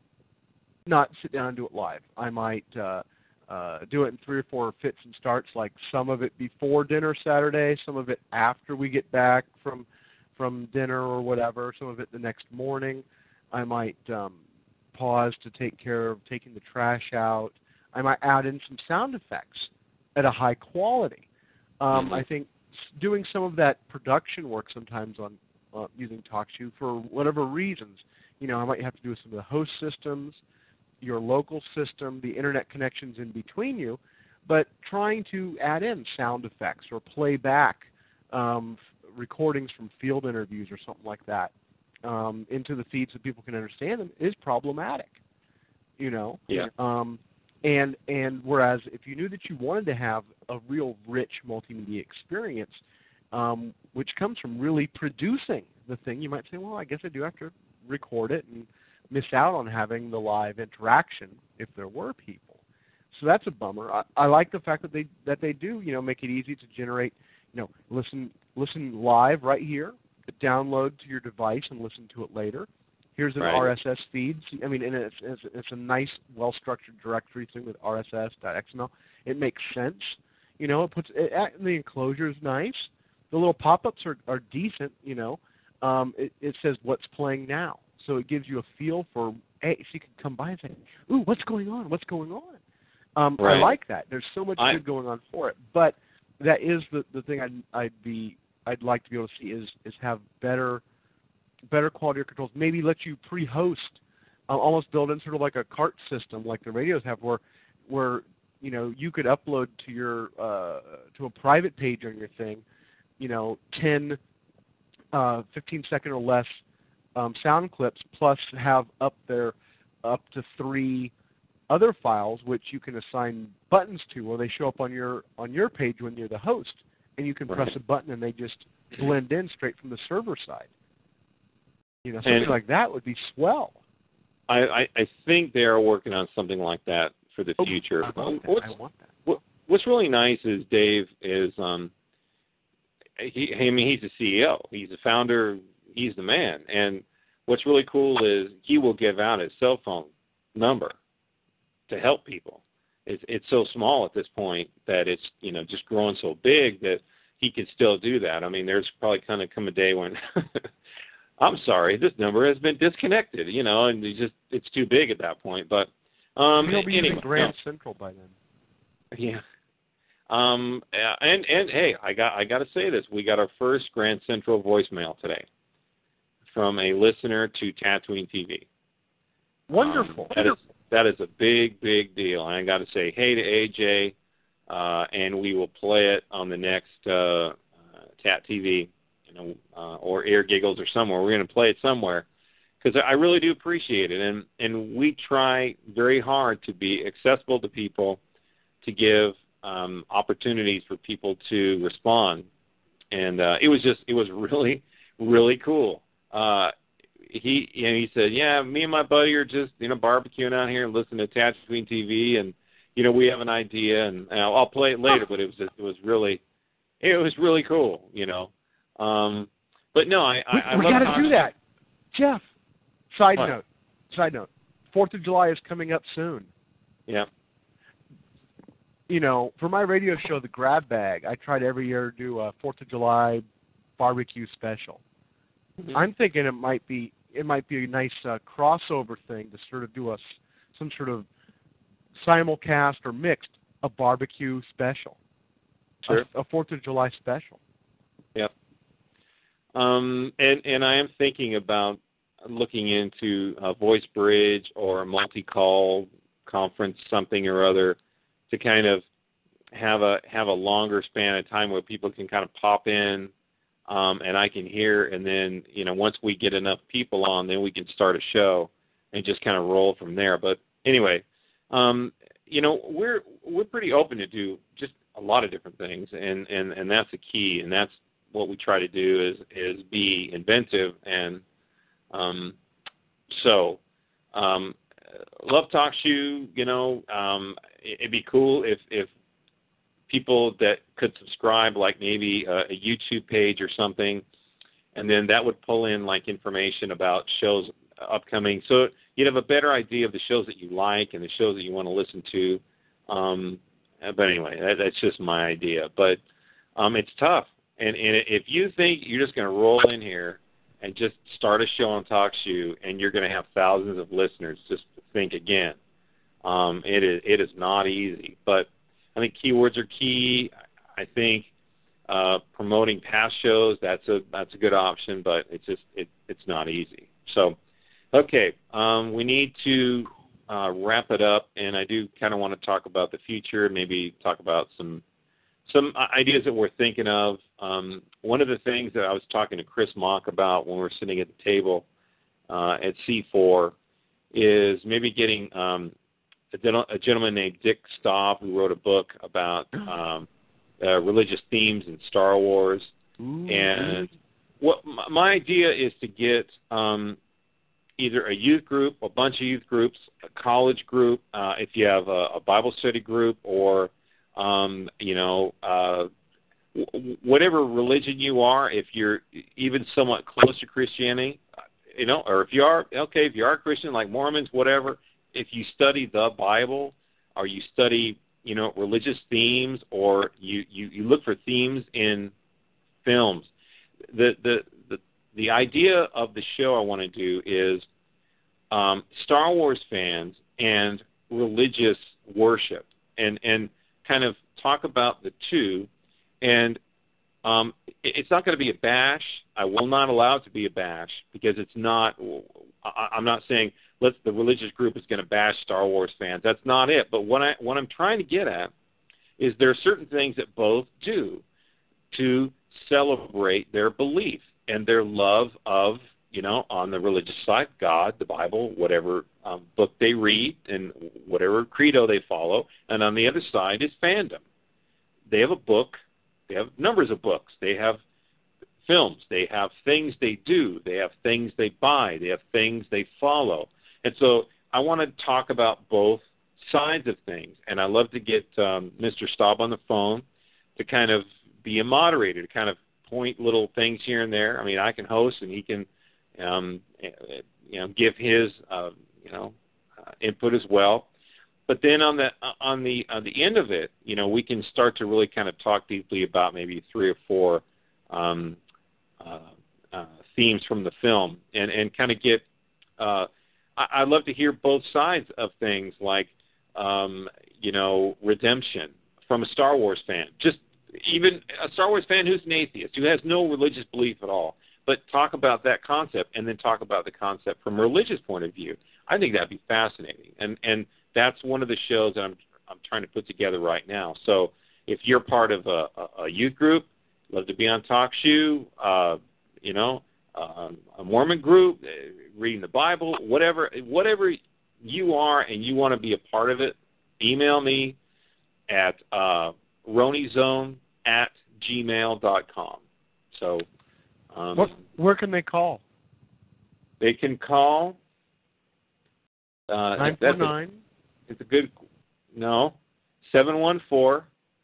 not sit down and do it live. I might uh, uh, do it in three or four fits and starts, like some of it before dinner Saturday, some of it after we get back from from dinner or whatever, some of it the next morning. I might um, pause to take care of taking the trash out. I might add in some sound effects at a high quality. Um, mm-hmm. I think doing some of that production work sometimes on uh, using TalkShoe for whatever reasons. You know, I might have to do some of the host systems, your local system, the internet connections in between you, but trying to add in sound effects or play back um, recordings from field interviews or something like that um, into the feed so people can understand them is problematic, you know. Yeah. Um, and and whereas if you knew that you wanted to have a real rich multimedia experience, um, which comes from really producing the thing, you might say, well, I guess I do have to record it and miss out on having the live interaction if there were people. So that's a bummer. I, I like the fact that they that they do, you know, make it easy to generate, you know, listen listen live right here, download to your device and listen to it later. Here's an right. R S S feed. I mean, and it's, it's it's a nice, well-structured directory thing with R S S dot X M L. It makes sense. You know, it puts it, the enclosure is nice. The little pop-ups are, are decent. You know, um, it, it says what's playing now, so it gives you a feel for. Hey, so you can come by and say, "Ooh, what's going on? What's going on?" Um, right. I like that. There's so much I, good going on for it, but that is the the thing I'd I'd be I'd like to be able to see is is have better better quality of controls. Maybe let you pre-host, uh, almost build in sort of like a cart system, like the radios have, where where you know you could upload to your uh, to a private page on your thing, you know, ten, uh, fifteen second or less um, sound clips, plus have up there up to three other files which you can assign buttons to, where they show up on your on your page when you're the host, and you can right. press a button and they just blend in straight from the server side. You know, something and like that would be swell. I, I, I think they are working on something like that for the future. I want that. What's, I want that. what, what's really nice is Dave is um he I mean he's the C E O, he's the founder, he's the man, and what's really cool is he will give out his cell phone number to help people. It's it's so small at this point that it's, you know, just growing so big that he could still do that. I mean, there's probably kind of come a day when, I'm sorry, this number has been disconnected, you know, and it's just it's too big at that point. But um, he'll be anyway, using Grand no. Central by then. Yeah. Um, and and hey, I got I got to say this: we got our first Grand Central voicemail today from a listener to Tatooine T V. Wonderful. Um, that is that is a big big deal. And I got to say, hey to A J, uh, and we will play it on the next uh, uh, Tat T V, you know, uh, or Ear Giggles or somewhere. We're going to play it somewhere because I really do appreciate it, and and we try very hard to be accessible to people, to give um, opportunities for people to respond, and uh, it was just it was really really cool. Uh, he you know, he said, yeah, me and my buddy are just you know barbecuing out here and listening to Tatooine T V, and you know we have an idea, and, and I'll, I'll play it later. But it was just, it was really it was really cool, you know. Um, but no, I I, we, I we love got to do that, Jeff. Side what? note, side note. Fourth of July is coming up soon. Yeah. You know, for my radio show, The Grab Bag, I try to every year do a Fourth of July barbecue special. Mm-hmm. I'm thinking it might be it might be a nice uh, crossover thing to sort of do a some sort of simulcast or mixed a barbecue special, sure. a, a Fourth of July special. Yep. Um, and and I am thinking about looking into a voice bridge or a multi-call conference, something or other, to kind of have a have a longer span of time where people can kind of pop in, um, and I can hear, and then you know once we get enough people on, then we can start a show and just kind of roll from there. But anyway, um, you know we're we're pretty open to do just a lot of different things, and, and, and that's the key, and that's what we try to do is is be inventive, and um, so. Um, Love Talk Shoe, you know, um, it'd be cool if, if people that could subscribe, like maybe a, a YouTube page or something, and then that would pull in like information about shows upcoming. So you'd have a better idea of the shows that you like and the shows that you want to listen to. Um, but anyway, that, that's just my idea. But um, it's tough. And, and if you think you're just going to roll in here and just start a show on TalkShoe and you're going to have thousands of listeners, just think again. Um, it is it is not easy, but I think keywords are key. I think uh, promoting past shows, that's a that's a good option, but it's just it it's not easy. So, okay, um, we need to uh, wrap it up, and I do kind of want to talk about the future, maybe talk about some some ideas that we're thinking of. Um, one of the things that I was talking to Chris Mock about when we were sitting at the table uh, at C four is maybe getting um, a, a gentleman named Dick Staub, who wrote a book about um, uh, religious themes in Star Wars. Ooh. And what my idea is to get um, either a youth group, a bunch of youth groups, a college group, uh, if you have a, a Bible study group, or um, you know, uh, w- whatever religion you are, if you're even somewhat close to Christianity, you know, or if you are, okay, if you are a Christian, like Mormons, whatever, if you study the Bible, or you study, you know, religious themes, or you, you, you look for themes in films, the, the, the, the idea of the show I want to do is um, Star Wars fans and religious worship, and, and kind of talk about the two, and Um, it's not going to be a bash. I will not allow it to be a bash because it's not. I, I'm not saying let's the religious group is going to bash Star Wars fans. That's not it. But what I what I'm trying to get at is there are certain things that both do to celebrate their belief and their love of, you know, on the religious side, God, the Bible, whatever um, book they read, and whatever credo they follow, and on the other side is fandom. They have a book. They have numbers of books. They have films. They have things they do. They have things they buy. They have things they follow. And so I want to talk about both sides of things. And I love to get um, Mister Staub on the phone to kind of be a moderator, to kind of point little things here and there. I mean, I can host, and he can, um, you know, give his, uh, you know, uh, input as well. but then on the on the on the end of it, you know, we can start to really kind of talk deeply about maybe three or four um, uh, uh, themes from the film, and and kind of get. Uh, I, I love to hear both sides of things, like um, you know, redemption from a Star Wars fan, just even a Star Wars fan who's an atheist, who has no religious belief at all, but talk about that concept and then talk about the concept from a religious point of view. I think that'd be fascinating, and and that's one of the shows that I'm I'm trying to put together right now. So if you're part of a, a, a youth group, love to be on TalkShoe, uh, you know, uh, a Mormon group, uh, reading the Bible, whatever whatever you are, and you want to be a part of it, email me at uh, ronizone at gmail dot com. So um, what, where can they call? They can call. Uh, nine four nine It's a good, no, seven one four,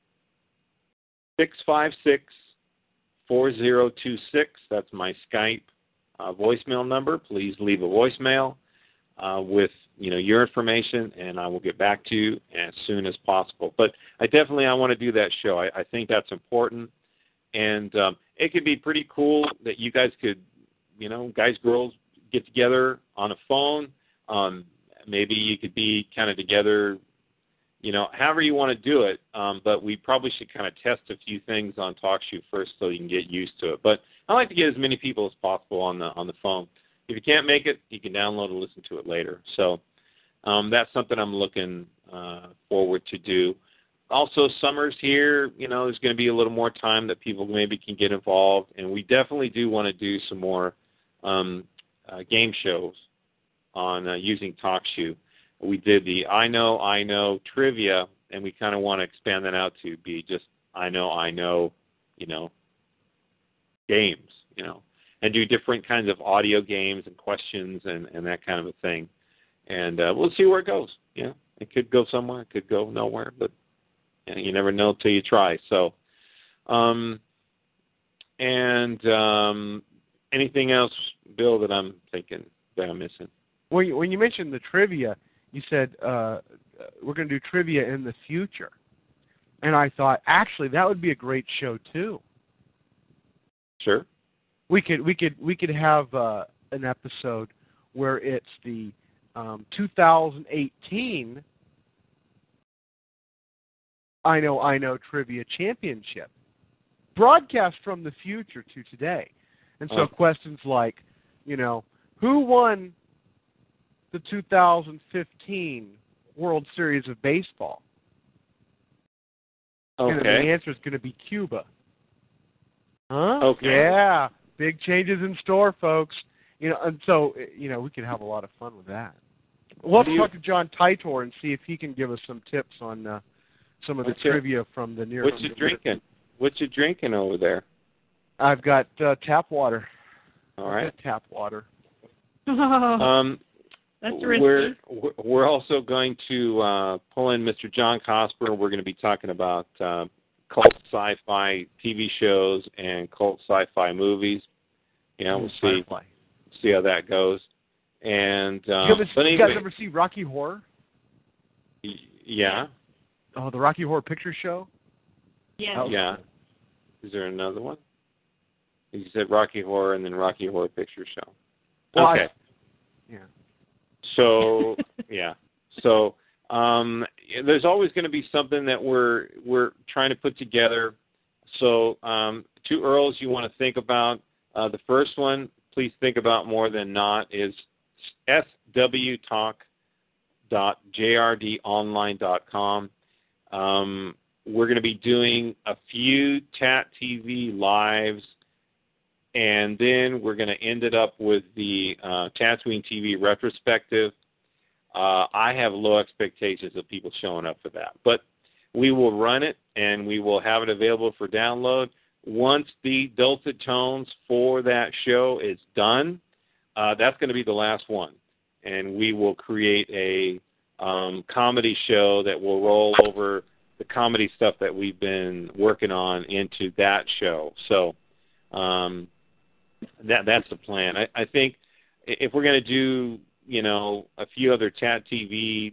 six five six, four zero two six. That's my Skype uh, voicemail number. Please leave a voicemail uh, with, you know, your information, and I will get back to you as soon as possible. But I definitely, I want to do that show. I, I think that's important, and um, it could be pretty cool that you guys could, you know, guys, girls, get together on a phone. Um, maybe you could be kind of together, you know, however you want to do it. Um, but we probably should kind of test a few things on TalkShoe first so you can get used to it. But I like to get as many people as possible on the on the phone. If you can't make it, you can download and listen to it later. So um, that's something I'm looking uh, forward to do. Also, summer's here. You know, there's going to be a little more time that people maybe can get involved, and we definitely do want to do some more um, uh, game shows on uh, using TalkShoe. We did the I Know, I Know trivia, and we kind of want to expand that out to be just I Know, I Know, you know, games, you know, and do different kinds of audio games and questions and, and that kind of a thing. And uh, we'll see where it goes. You know, it could go somewhere, it could go nowhere, but you know, you never know till you try. So, um, and um, anything else, Bill, that I'm thinking that I'm missing? When you, when you mentioned the trivia, you said uh, we're going to do trivia in the future. And I thought, actually, that would be a great show, too. Sure. We could we could we could have uh, an episode where it's the um, two thousand eighteen I Know I Know Trivia Championship, broadcast from the future to today. And so oh. questions like, you know, who won the two thousand fifteen World Series of Baseball? Okay. And the answer is going to be Cuba. Huh? Okay. Yeah. Big changes in store, folks. You know, and so, you know, we could have a lot of fun with that. We'll have to talk to John Titor and see if he can give us some tips on uh, some of the What's your, trivia from the near. What you drinking? What you drinking over there? I've got uh, tap water. All right. I've got tap water. um, That's risky. We're we're also going to uh, pull in Mister John Cosper. We're going to be talking about uh, cult sci-fi T V shows and cult sci-fi movies. You know, we'll see Sci-fi. see how that goes. And um, you, ever, but anyway, you guys ever see Rocky Horror? Y- yeah. Oh, the Rocky Horror Picture Show? Yes. Oh. Yeah. Is there another one? You said Rocky Horror and then Rocky Horror Picture Show. Well, okay. I, yeah. So yeah. So um, there's always going to be something that we're we're trying to put together. So um, two Earls you want to think about. Uh, the first one, please think about more than not, is s w talk dot j r d online dot com. Um, we're going to be doing a few T A T T V lives, and then we're going to end it up with the uh, Tatooine T V retrospective. Uh, I have low expectations of people showing up for that, but we will run it, and we will have it available for download. Once the dulcet tones for that show is done, uh, that's going to be the last one, and we will create a um, comedy show that will roll over the comedy stuff that we've been working on into that show. So um, that that's the plan. I, I think if we're going to do, you know, a few other T A T T V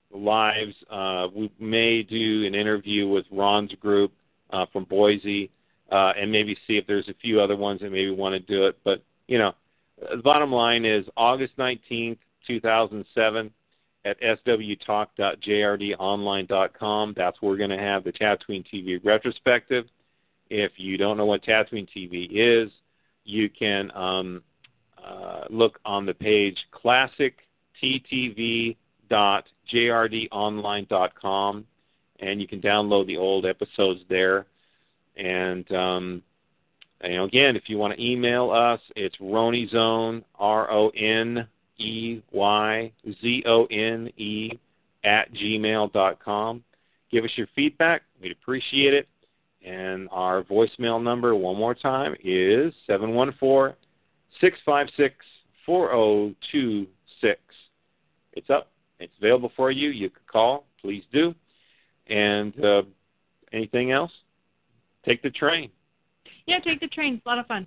lives. Uh, we may do an interview with Ron's group uh, from Boise, uh, and maybe see if there's a few other ones that maybe want to do it. But, you know, the bottom line is August nineteenth, two thousand seven, at s w talk dot j r d online dot com. That's where we're going to have the Tatooine T V retrospective. If you don't know what Tatooine T V is, you can um, uh, look on the page classic t t v dot j r d online dot com, and you can download the old episodes there. And, um, you know, again, if you want to email us, it's RoneyZone, R O N E Y Z O N E, at gmail dot com. Give us your feedback. We'd appreciate it. And our voicemail number, one more time, is seven one four, six five six, four zero two six. It's up. It's available for you. You can call. Please do. And uh, anything else? Take the train. Yeah, take the train. It's a lot of fun.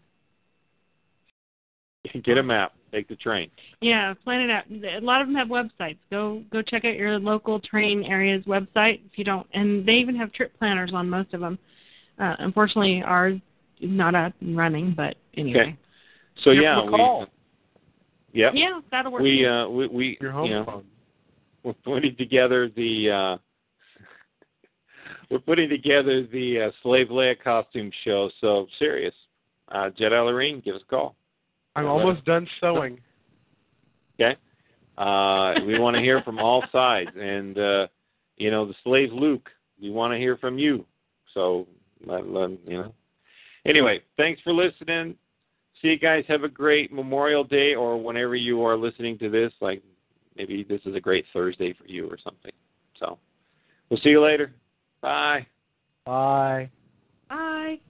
Get a map. Take the train. Yeah, plan it out. A lot of them have websites. Go go check out your local train area's website if you don't. And they even have trip planners on most of them. Uh, unfortunately, ours is not up and running, but anyway. Okay. So, Give yeah. them a call. We, yep. Yeah, that'll work. We, uh, we, we, Your home you know, phone. we're putting together the, uh, we're putting together the uh, Slave Leia costume show. So, serious. Uh, Jedi Lorene, give us a call. I'm Uh, almost done sewing. Okay. Uh, we want to hear from all sides. And, uh, you know, the slave Luke, we want to hear from you. So, let, let, you know. Anyway, thanks for listening. See you guys. Have a great Memorial Day, or whenever you are listening to this. Like, maybe this is a great Thursday for you or something. So, we'll see you later. Bye. Bye. Bye.